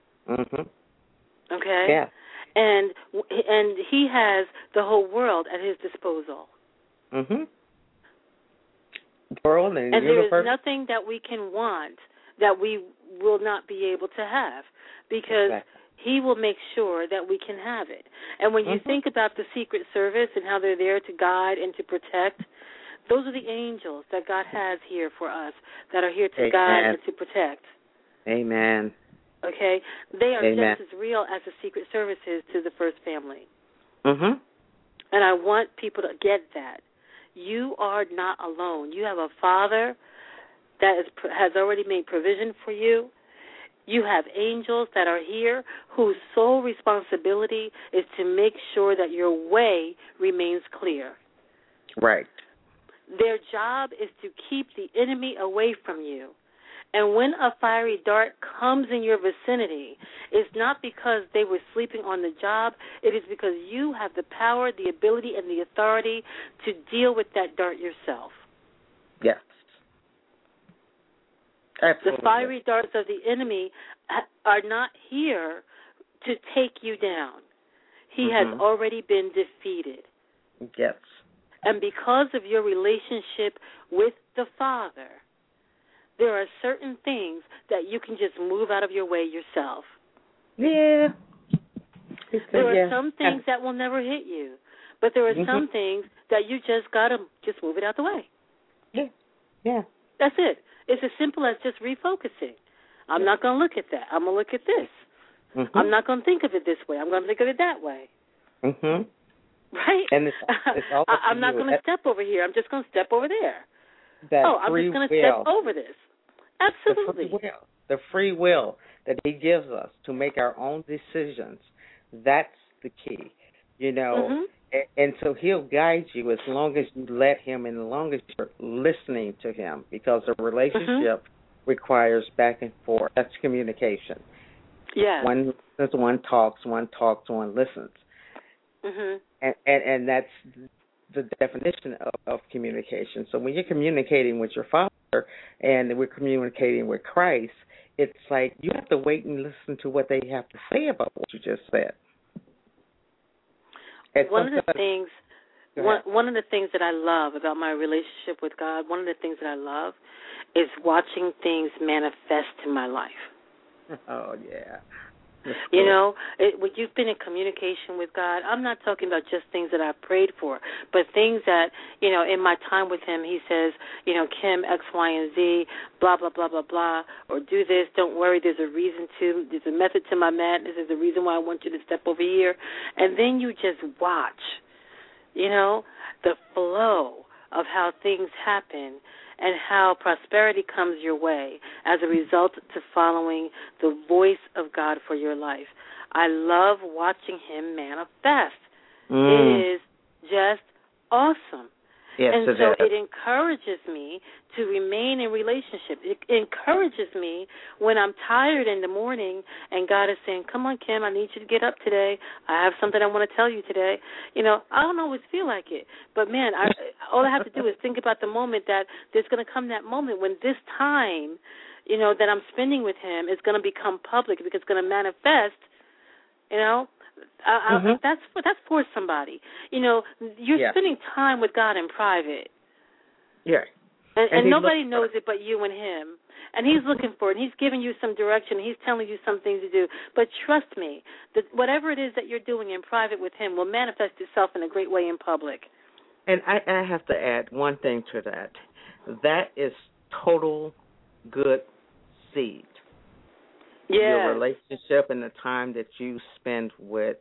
Mm-hmm. Okay? Yeah. And and he has the whole world at his disposal. Mm-hmm. The world and, and the there universe. is nothing that we can want that we will not be able to have because exactly. he will make sure that we can have it. And when you mm-hmm. think about the Secret Service and how they're there to guide and to protect, those are the angels that God has here for us that are here to Amen. guide and to protect. Amen. Okay? They are Amen. just as real as the Secret Service is to the first family. Mm-hmm. And I want people to get that. You are not alone. You have a Father that is, has already made provision for you. You have angels that are here whose sole responsibility is to make sure that your way remains clear. Right. Their job is to keep the enemy away from you. And when a fiery dart comes in your vicinity, it's not because they were sleeping on the job. It is because you have the power, the ability, and the authority to deal with that dart yourself. Yes. Absolutely. The fiery darts of the enemy are not here to take you down. He mm-hmm. has already been defeated. Yes. And because of your relationship with the Father, there are certain things that you can just move out of your way yourself. Yeah. There are yeah. some things that will never hit you, but there are mm-hmm. some things that you just got to just move it out the way. Yeah. Yeah. That's it. It's as simple as just refocusing. I'm yeah. not going to look at that. I'm going to look at this. Mm-hmm. I'm not going to think of it this way. I'm going to think of it that way. Mm-hmm. Right? And it's, it's all I, I'm not going to step over here. I'm just going to step over there. That oh, I'm free just going to will. step over this. Absolutely. The free will. The free will that he gives us to make our own decisions. That's the key. You know, mm-hmm. and, and so he'll guide you as long as you let him and as long as you're listening to him, because a relationship mm-hmm. requires back and forth. That's communication. Yeah. One listens, one talks, one talks, one listens. Mm-hmm. And, and and that's the definition of, of communication. So when you're communicating with your Father and we're communicating with Christ, it's like you have to wait and listen to what they have to say about what you just said. And one of the things, one, one of the things that I love about my relationship with God, one of the things that I love is watching things manifest in my life. Oh, yeah. You know, it, when you've been in communication with God, I'm not talking about just things that I've prayed for, but things that, you know, in my time with him, he says, you know, Kim, X, Y, and Z, blah, blah, blah, blah, blah, or do this, don't worry, there's a reason to, there's a method to my madness, there's a reason why I want you to step over here. And then you just watch, you know, the flow of how things happen and how prosperity comes your way as a result to following the voice of God for your life. I love watching him manifest. Mm. It is just awesome. Yes, and it so is. it encourages me to remain in relationship. It encourages me when I'm tired in the morning and God is saying, come on, Kim, I need you to get up today. I have something I want to tell you today. You know, I don't always feel like it. But, man, I, all I have to do is think about the moment that there's going to come that moment when this time, you know, that I'm spending with him is going to become public because it's going to manifest, you know. Uh, mm-hmm. I, that's for, that's for somebody. You know, you're yeah. spending time with God in private. Yeah. And, and, and nobody look- knows it but you and him. And he's looking for it, and he's giving you some direction, and he's telling you some things to do. But trust me, that whatever it is that you're doing in private with him will manifest itself in a great way in public. And I, I have to add one thing to that. That is total good seed. Yes. Your relationship and the time that you spend with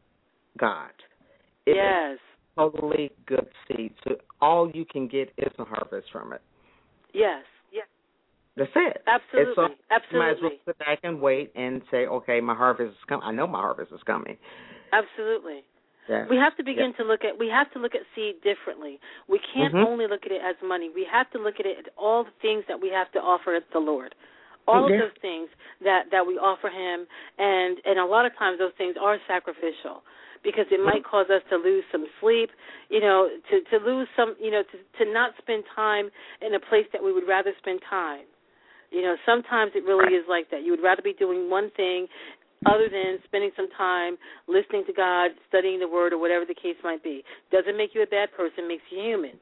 God. It yes. is totally good seed. So all you can get is a harvest from it. Yes. Yes. That's it. Absolutely. So Absolutely. You might as well sit back and wait and say, okay, my harvest is coming. I know my harvest is coming. Absolutely. Yeah. We have to begin yeah. to look at, we have to look at seed differently. We can't mm-hmm. only look at it as money. We have to look at it at all the things that we have to offer the Lord. All yeah. of those things that, that we offer him, and, and a lot of times those things are sacrificial because it might cause us to lose some sleep, you know, to, to lose some, you know, to, to not spend time in a place that we would rather spend time. You know, sometimes it really is like that. You would rather be doing one thing other than spending some time listening to God, studying the Word, or whatever the case might be. Doesn't make you a bad person, makes you human.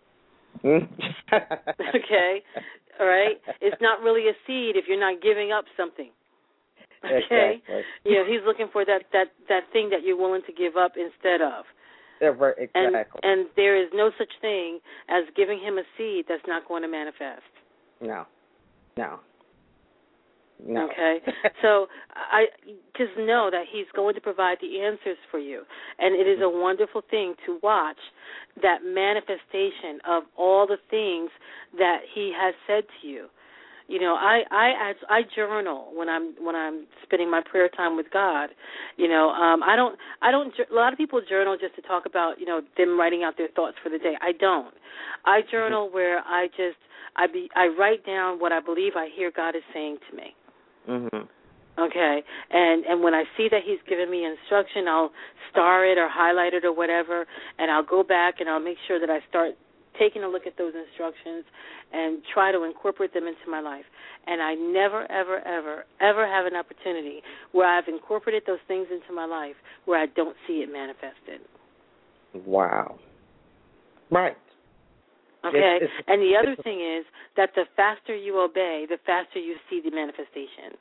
Okay? All right? It's not really a seed if you're not giving up something. Okay? Exactly. You know, he's looking for that, that, that thing that you're willing to give up instead of. Yeah, right, exactly. And, and there is no such thing as giving him a seed that's not going to manifest. No. No. No. Okay? So I just know that he's going to provide the answers for you. And it is a wonderful thing to watch that manifestation of all the things that he has said to you. You know, I, I I journal when I'm when I'm spending my prayer time with God. You know, um, I don't I don't. A lot of people journal just to talk about, you know, them writing out their thoughts for the day. I don't. I journal mm-hmm. where I just I be I write down what I believe I hear God is saying to me. Mhm. Okay, and and when I see that he's given me instruction, I'll star it or highlight it or whatever, and I'll go back and I'll make sure that I start taking a look at those instructions and try to incorporate them into my life. And I never, ever, ever, ever have an opportunity where I've incorporated those things into my life where I don't see it manifested. Wow. Right. Okay, it's, it's, and the other thing is that the faster you obey, the faster you see the manifestation.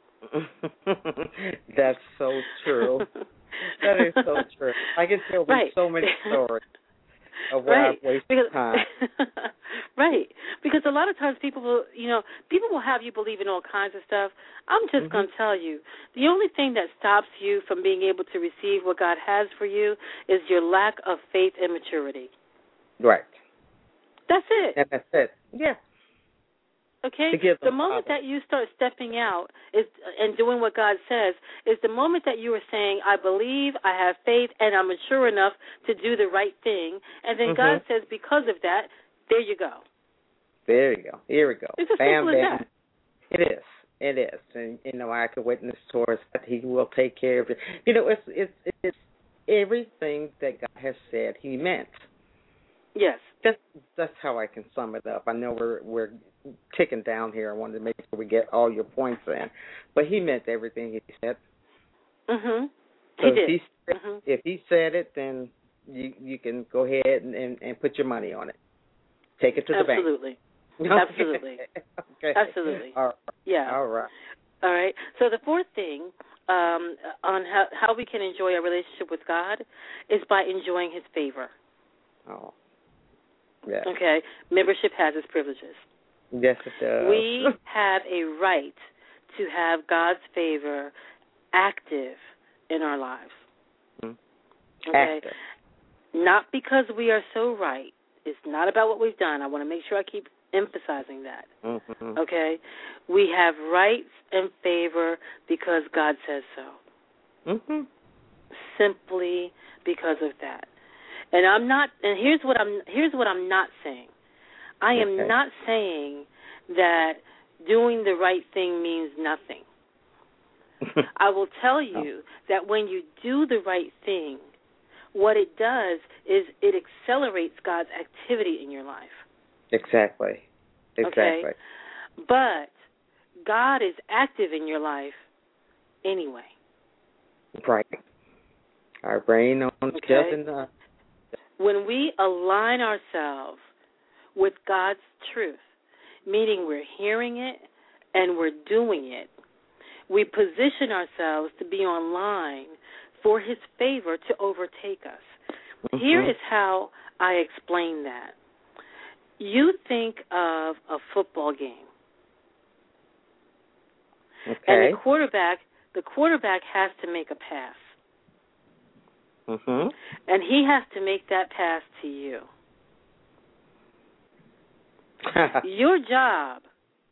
That's so true. That is so true. I can tell you right. so many stories of where right. I've wasted because, time. Right, because a lot of times people will, you know, people will have you believe in all kinds of stuff. I'm just mm-hmm. going to tell you, the only thing that stops you from being able to receive what God has for you is your lack of faith and maturity. Right. That's it. And that's it. Yeah. Okay? The moment that you start stepping out is and doing what God says is the moment that you are saying, I believe, I have faith, and I'm mature enough to do the right thing. And then mm-hmm. God says, because of that, there you go. There you go. Here we go. It's as bam, simple bam. as that. It is. It is. And, you know, I could witness towards that he will take care of it. You know, it's, it's, it's everything that God has said he meant. Yes. That's, that's how I can sum it up. I know we're we're ticking down here. I wanted to make sure we get all your points in. But he meant everything he said. Mm-hmm. So He did. If he, mm-hmm. if he said it, then you you can go ahead and, and, and put your money on it. Take it to the Absolutely. bank. Absolutely. Okay. Absolutely. All right. Yeah. All right. All right. So the fourth thing um, on how, how we can enjoy our relationship with God is by enjoying His favor. Oh, yeah. Okay, membership has its privileges. Yes, it does. We have a right to have God's favor active in our lives. Mm-hmm. Okay, Active. Not because we are so right. It's not about what we've done. I want to make sure I keep emphasizing that. Mm-hmm. Okay? We have rights and favor because God says so. Mm-hmm. Simply because of that. And I'm not and here's what I'm here's what I'm not saying. I am Okay. not saying that doing the right thing means nothing. I will tell you that when you do the right thing, what it does is it accelerates God's activity in your life. Exactly. Exactly. Okay? But God is active in your life anyway. Right. Our brain on Okay? just enough. When we align ourselves with God's truth, meaning we're hearing it and we're doing it, we position ourselves to be online for His favor to overtake us. Mm-hmm. Here is how I explain that. You think of a football game. Okay. And the quarterback, the quarterback has to make a pass. Mm-hmm. And he has to make that pass to you. Your job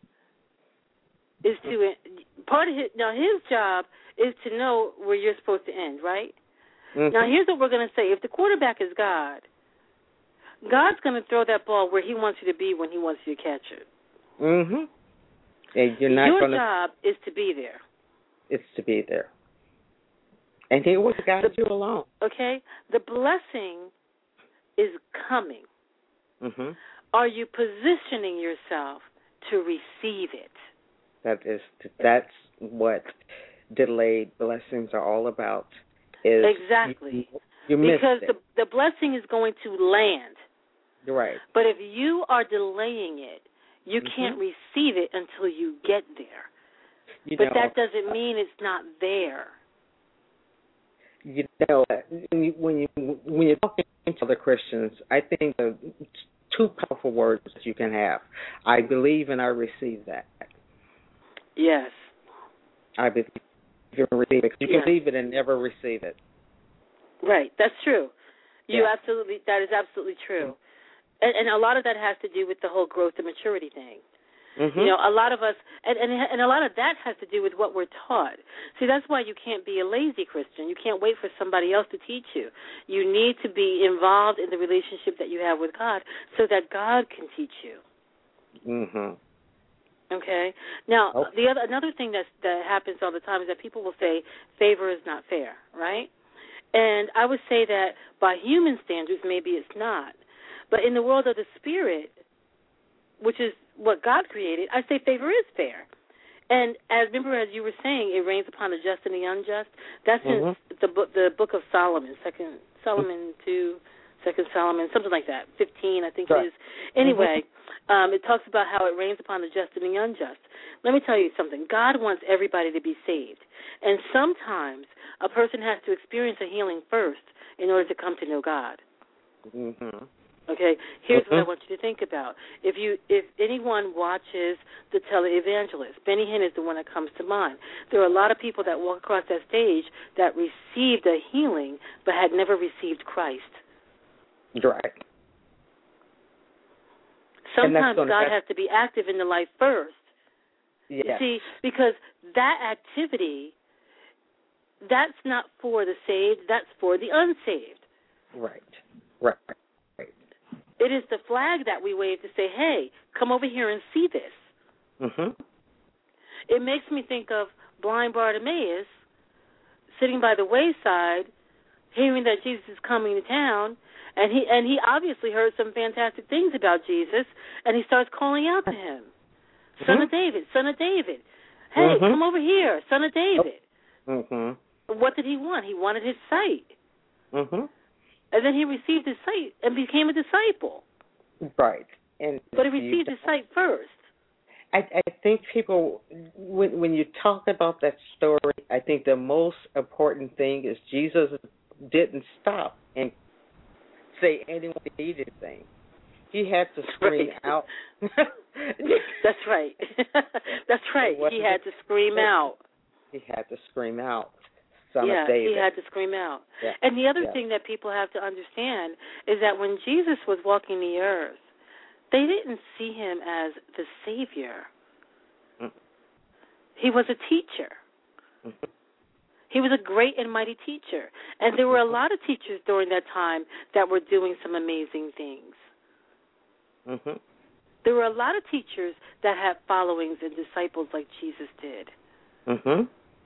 is to part of his now his job is to know where you're supposed to end, right? Mm-hmm. Now here's what we're going to say: if the quarterback is God, God's going to throw that ball where He wants you to be when He wants you to catch it. Mhm. And you're not Your gonna, job is to be there. It's to be there. And He was guided you along. Okay, the blessing is coming. Mhm. Are you positioning yourself to receive it? That is, that's what delayed blessings are all about. Is exactly. You, you because missed the the blessing is going to land. You're right. But if you are delaying it, you mm-hmm. can't receive it until you get there. You but know, that doesn't mean it's not there. You know, when you when you when you're talking to other Christians, I think the two powerful words that you can have: I believe and I receive that. Yes. I believe you can receive it. You yes. can believe it and never receive it. Right. That's true. You yeah. absolutely. That is absolutely true. And, and a lot of that has to do with the whole growth and maturity thing. Mm-hmm. You know, a lot of us, and, and and a lot of that has to do with what we're taught. See, that's why you can't be a lazy Christian. You can't wait for somebody else to teach you. You need to be involved in the relationship that you have with God so that God can teach you. Mm-hmm. Okay? Now, oh. the other another thing that's, that happens all the time is that people will say favor is not fair, right? And I would say that by human standards, maybe it's not. But in the world of the Spirit, which is what God created, I say favor is fair. And as remember, as you were saying, it rains upon the just and the unjust. That's mm-hmm. in the book, the book of Solomon, Second Solomon two, Second Solomon, something like that, fifteen, I think right. it is. Anyway, mm-hmm. um, it talks about how it rains upon the just and the unjust. Let me tell you something. God wants everybody to be saved, and sometimes a person has to experience a healing first in order to come to know God. Mm-hmm. Okay, here's mm-hmm. what I want you to think about. If you, if anyone watches the televangelist, Benny Hinn is the one that comes to mind. There are a lot of people that walk across that stage that received a healing but had never received Christ. Right. Sometimes God has to be active in the life first. Yes. You see, because that activity, that's not for the saved, that's for the unsaved. Right, right. It is the flag that we wave to say, hey, come over here and see this. Mm-hmm. It makes me think of blind Bartimaeus sitting by the wayside, hearing that Jesus is coming to town, and he and he obviously heard some fantastic things about Jesus, and he starts calling out to him, mm-hmm. Son of David, Son of David. Hey, mm-hmm. come over here, Son of David. Mm-hmm. What did he want? He wanted his sight. Mm-hmm. And then he received his sight and became a disciple. Right. And but he received his sight first. I, I think people, when when you talk about that story, I think the most important thing is Jesus didn't stop and say anyone needed anything. He had to scream right. out. That's right. That's right. He had to scream out. He had to scream out. Son yeah, of David. he had to scream out. Yeah. And the other yeah. thing that people have to understand is that when Jesus was walking the earth, they didn't see him as the Savior. Mm. He was a teacher. Mm-hmm. He was a great and mighty teacher. And there were a lot of teachers during that time that were doing some amazing things. Mm-hmm. There were a lot of teachers that had followings and disciples like Jesus did. Mm-hmm.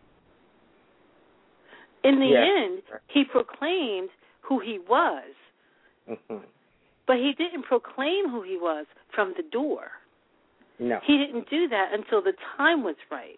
In the yes. end, he proclaimed who he was, mm-hmm. but he didn't proclaim who he was from the door. No. He didn't do that until the time was right.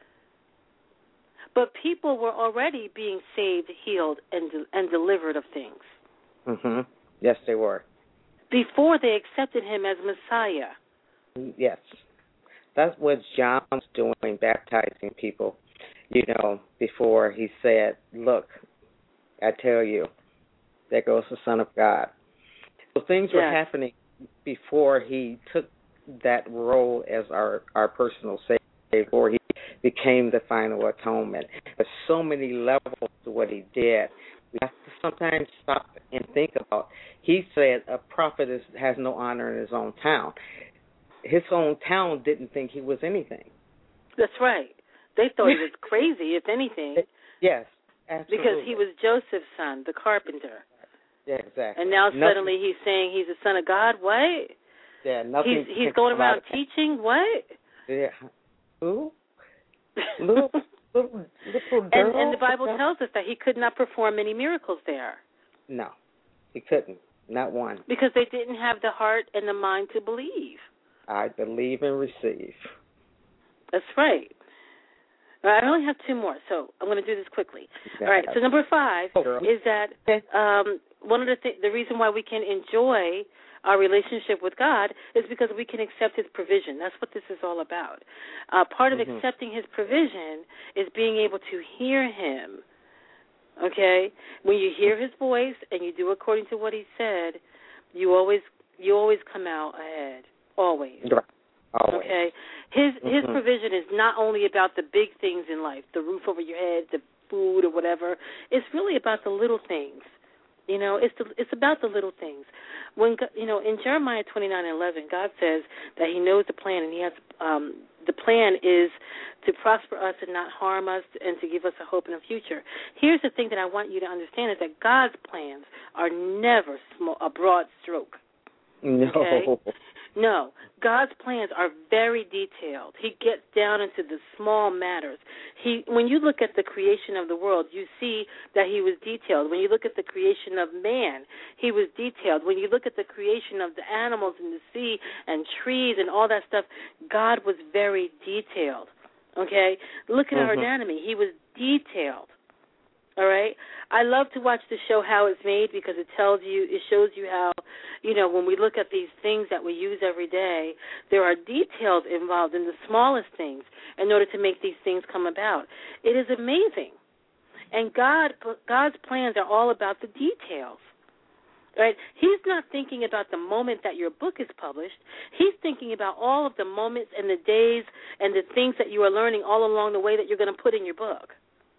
But people were already being saved, healed, and de- and delivered of things. Mm-hmm. Yes, they were. Before they accepted him as Messiah. Yes. That's what John was doing, baptizing people. You know, before he said, look, I tell you, there goes the Son of God. So things yes. were happening before he took that role as our, our personal Savior, before he became the final atonement. There's so many levels to what he did. We have to sometimes stop and think about. He said a prophet is, has no honor in his own town. His own town didn't think he was anything. That's right. They thought he was crazy, if anything. Yes, absolutely. Because he was Joseph's son, the carpenter. Yeah, exactly. And now nothing, suddenly he's saying he's the son of God. What? Yeah, nothing. He's, he's going around teaching. What? Yeah. Who? little, little, little girl. And, and the Bible tells us that he could not perform many miracles there. No, he couldn't. Not one. Because they didn't have the heart and the mind to believe. I believe and receive. That's right. I only have two more, so I'm going to do this quickly. All right, so number five is that um, one of the th- the reason why we can enjoy our relationship with God is because we can accept his provision. That's what this is all about. Uh, part of mm-hmm. accepting his provision is being able to hear him, okay? When you hear his voice and you do according to what he said, you always you always come out ahead, always. Always. Okay, his mm-hmm. his provision is not only about the big things in life, the roof over your head, the food or whatever. It's really about the little things. You know, it's the, it's about the little things. When you know, in Jeremiah twenty-nine eleven, God says that he knows the plan, and he has um, the plan is to prosper us and not harm us, and to give us a hope and a future. Here's the thing that I want you to understand is that God's plans are never small, a broad stroke. No. Okay? No, God's plans are very detailed. He gets down into the small matters. He, when you look at the creation of the world, you see that he was detailed. When you look at the creation of man, he was detailed. When you look at the creation of the animals in the sea and trees and all that stuff, God was very detailed. Okay? Look at mm-hmm. our anatomy. He was detailed. All right? I love to watch the show How It's Made because it tells you, it shows you how, you know, when we look at these things that we use every day, there are details involved in the smallest things in order to make these things come about. It is amazing. And God, God's plans are all about the details. Right? He's not thinking about the moment that your book is published. He's thinking about all of the moments and the days and the things that you are learning all along the way that you're going to put in your book.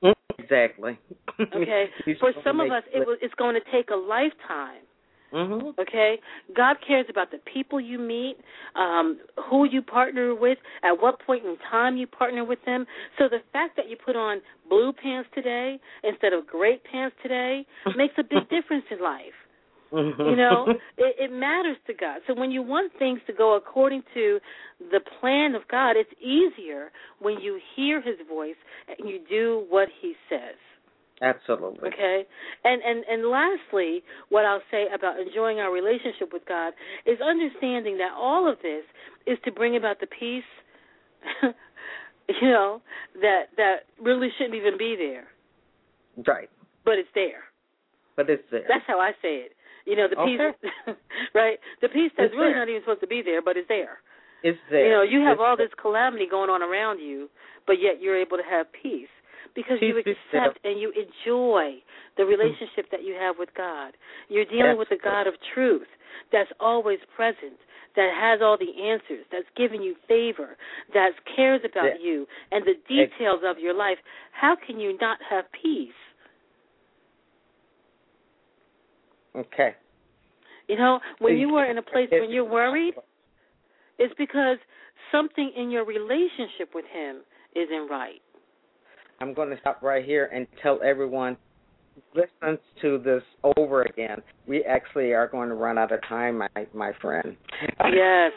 Exactly. Okay. For some of us, it was, it's going to take a lifetime. Mm-hmm. Okay. God cares about the people you meet, um, who you partner with, at what point in time you partner with them. So the fact that you put on blue pants today instead of gray pants today makes a big difference in life. Mm-hmm. You know, it, it matters to God. So when you want things to go according to the plan of God, it's easier when you hear his voice and you do what he says. Absolutely. Okay? And, and, and lastly, what I'll say about enjoying our relationship with God is understanding that all of this is to bring about the peace, you know, that, that really shouldn't even be there. Right. But it's there. But it's there. That's how I say it. You know, the okay. peace, right? The peace that's it's really there. not even supposed to be there, but it's there. It's there. You know, you have it's all there. this calamity going on around you, but yet you're able to have peace because Peace you accept and you enjoy the relationship that you have with God. You're dealing with the God of truth that's always present, that has all the answers, that's giving you favor, that cares about yeah. you and the details of your life. How can you not have peace? Okay. You know, when you are in a place when you're worried, it's because something in your relationship with him isn't right. I'm going to stop right here and tell everyone, listen to this over again. We actually are going to run out of time, my my friend. Yes.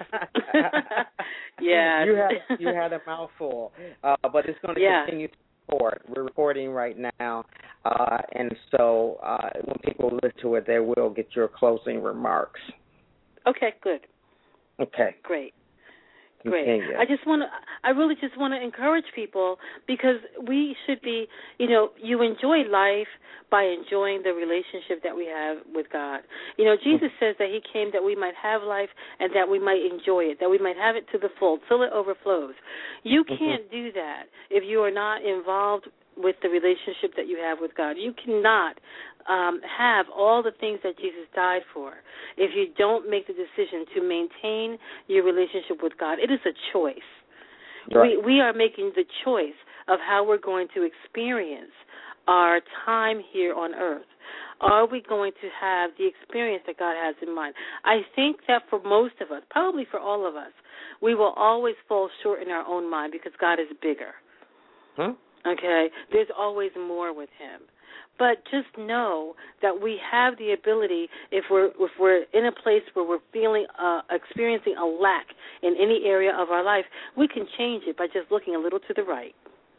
Yes. You had you had a mouthful, uh, but it's going to yeah. continue to record. We're recording right now, uh, and so uh, when people listen to it, they will get your closing remarks. Okay, good. Okay. Great. Continue. Great. I just want to, I really just want to encourage people because we should be, you know, you enjoy life by enjoying the relationship that we have with God. You know, Jesus says that he came that we might have life and that we might enjoy it, that we might have it to the full, till it overflows. You can't mm-hmm. do that if you are not involved with the relationship that you have with God. You cannot um, have all the things that Jesus died for if you don't make the decision to maintain your relationship with God. It is a choice. Right. We, we are making the choice of how we're going to experience our time here on earth. Are we going to have the experience that God has in mind? I think that for most of us, probably for all of us, we will always fall short in our own mind because God is bigger. Huh? Okay? There's always more with him. But just know that we have the ability, if we're if we're in a place where we're feeling, uh, experiencing a lack in any area of our life, we can change it by just looking a little to the right.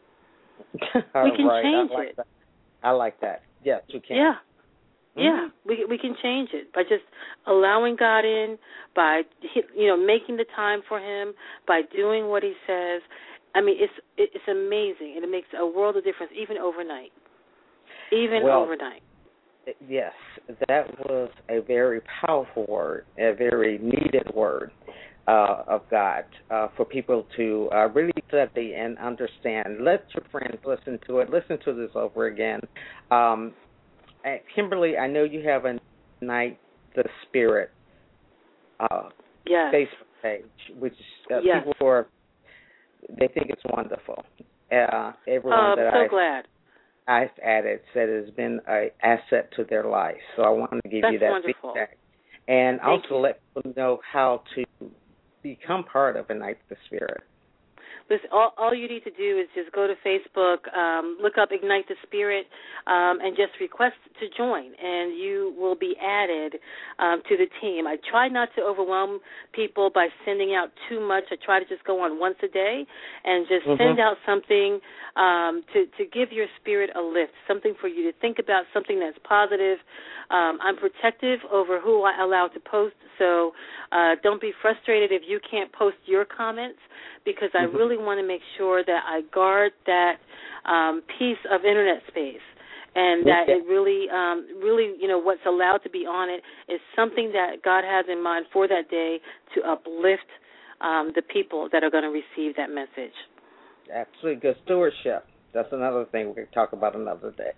We can right. change I like it. That. I like that. Yes, you can. Yeah. Mm-hmm. Yeah, we we can change it by just allowing God in, by you know making the time for him, by doing what he says. I mean, it's it's amazing, and it makes a world of difference, even overnight. Even well, overnight. Yes, that was a very powerful word, a very needed word uh, of God uh, for people to uh, really study and understand. Let your friends listen to it. Listen to this over again. Um, Kimberly, I know you have a Ignite the Spirit uh, yes. Facebook page, which uh, yes. people are, they think it's wonderful. Uh, everyone oh, I'm that so I glad. I've added said it has been an asset to their life. So I want to give That's you that wonderful. feedback. And Thank also you. let people know how to become part of Ignite the Spirit. Listen, all, all you need to do is just go to Facebook, um, look up Ignite the Spirit, um, and just request to join, and you will be added um, to the team. I try not to overwhelm people by sending out too much. I try to just go on once a day and just mm-hmm. send out something um, to, to give your spirit a lift, something for you to think about, something that's positive. Um, I'm protective over who I allow to post, so uh, don't be frustrated if you can't post your comments, because I mm-hmm. really want to make sure that I guard that um, piece of Internet space, and that okay. it really, um, really, you know, what's allowed to be on it is something that God has in mind for that day to uplift um, the people that are going to receive that message. Absolutely. Good stewardship. That's another thing we can talk about another day.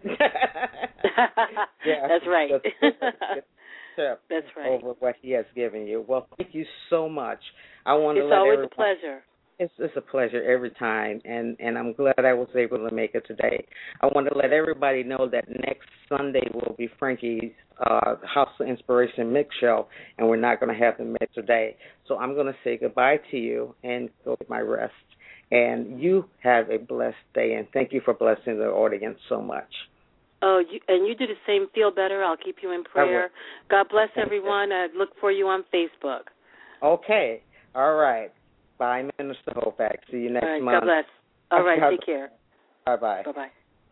yeah, That's right. That's right. Over what he has given you. Well, thank you so much. I want it's to let always everyone, a pleasure. It's, it's a pleasure every time, and, and I'm glad I was able to make it today. I want to let everybody know that next Sunday will be Frankie's uh, House of Inspiration Mix Show, and we're not going to have the mix today. So I'm going to say goodbye to you and go get my rest. And you have a blessed day, and thank you for blessing the audience so much. Oh, you, and you do the same. Feel better. I'll keep you in prayer. God bless everyone. I look for you on Facebook. Okay. All right. Bye, Minister Hopak. See you next All right, month. God bless. All right, God, take care. Bye-bye. Bye-bye.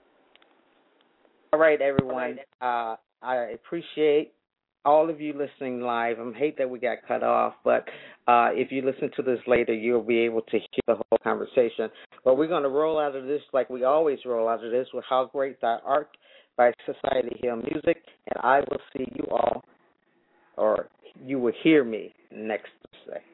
All right, everyone. Uh, I appreciate all of you listening live. I hate that we got cut off, but uh, if you listen to this later, you'll be able to hear the whole conversation. But we're going to roll out of this like we always roll out of this with How Great Thou Art by Society Hill Music, and I will see you all, or you will hear me next Thursday.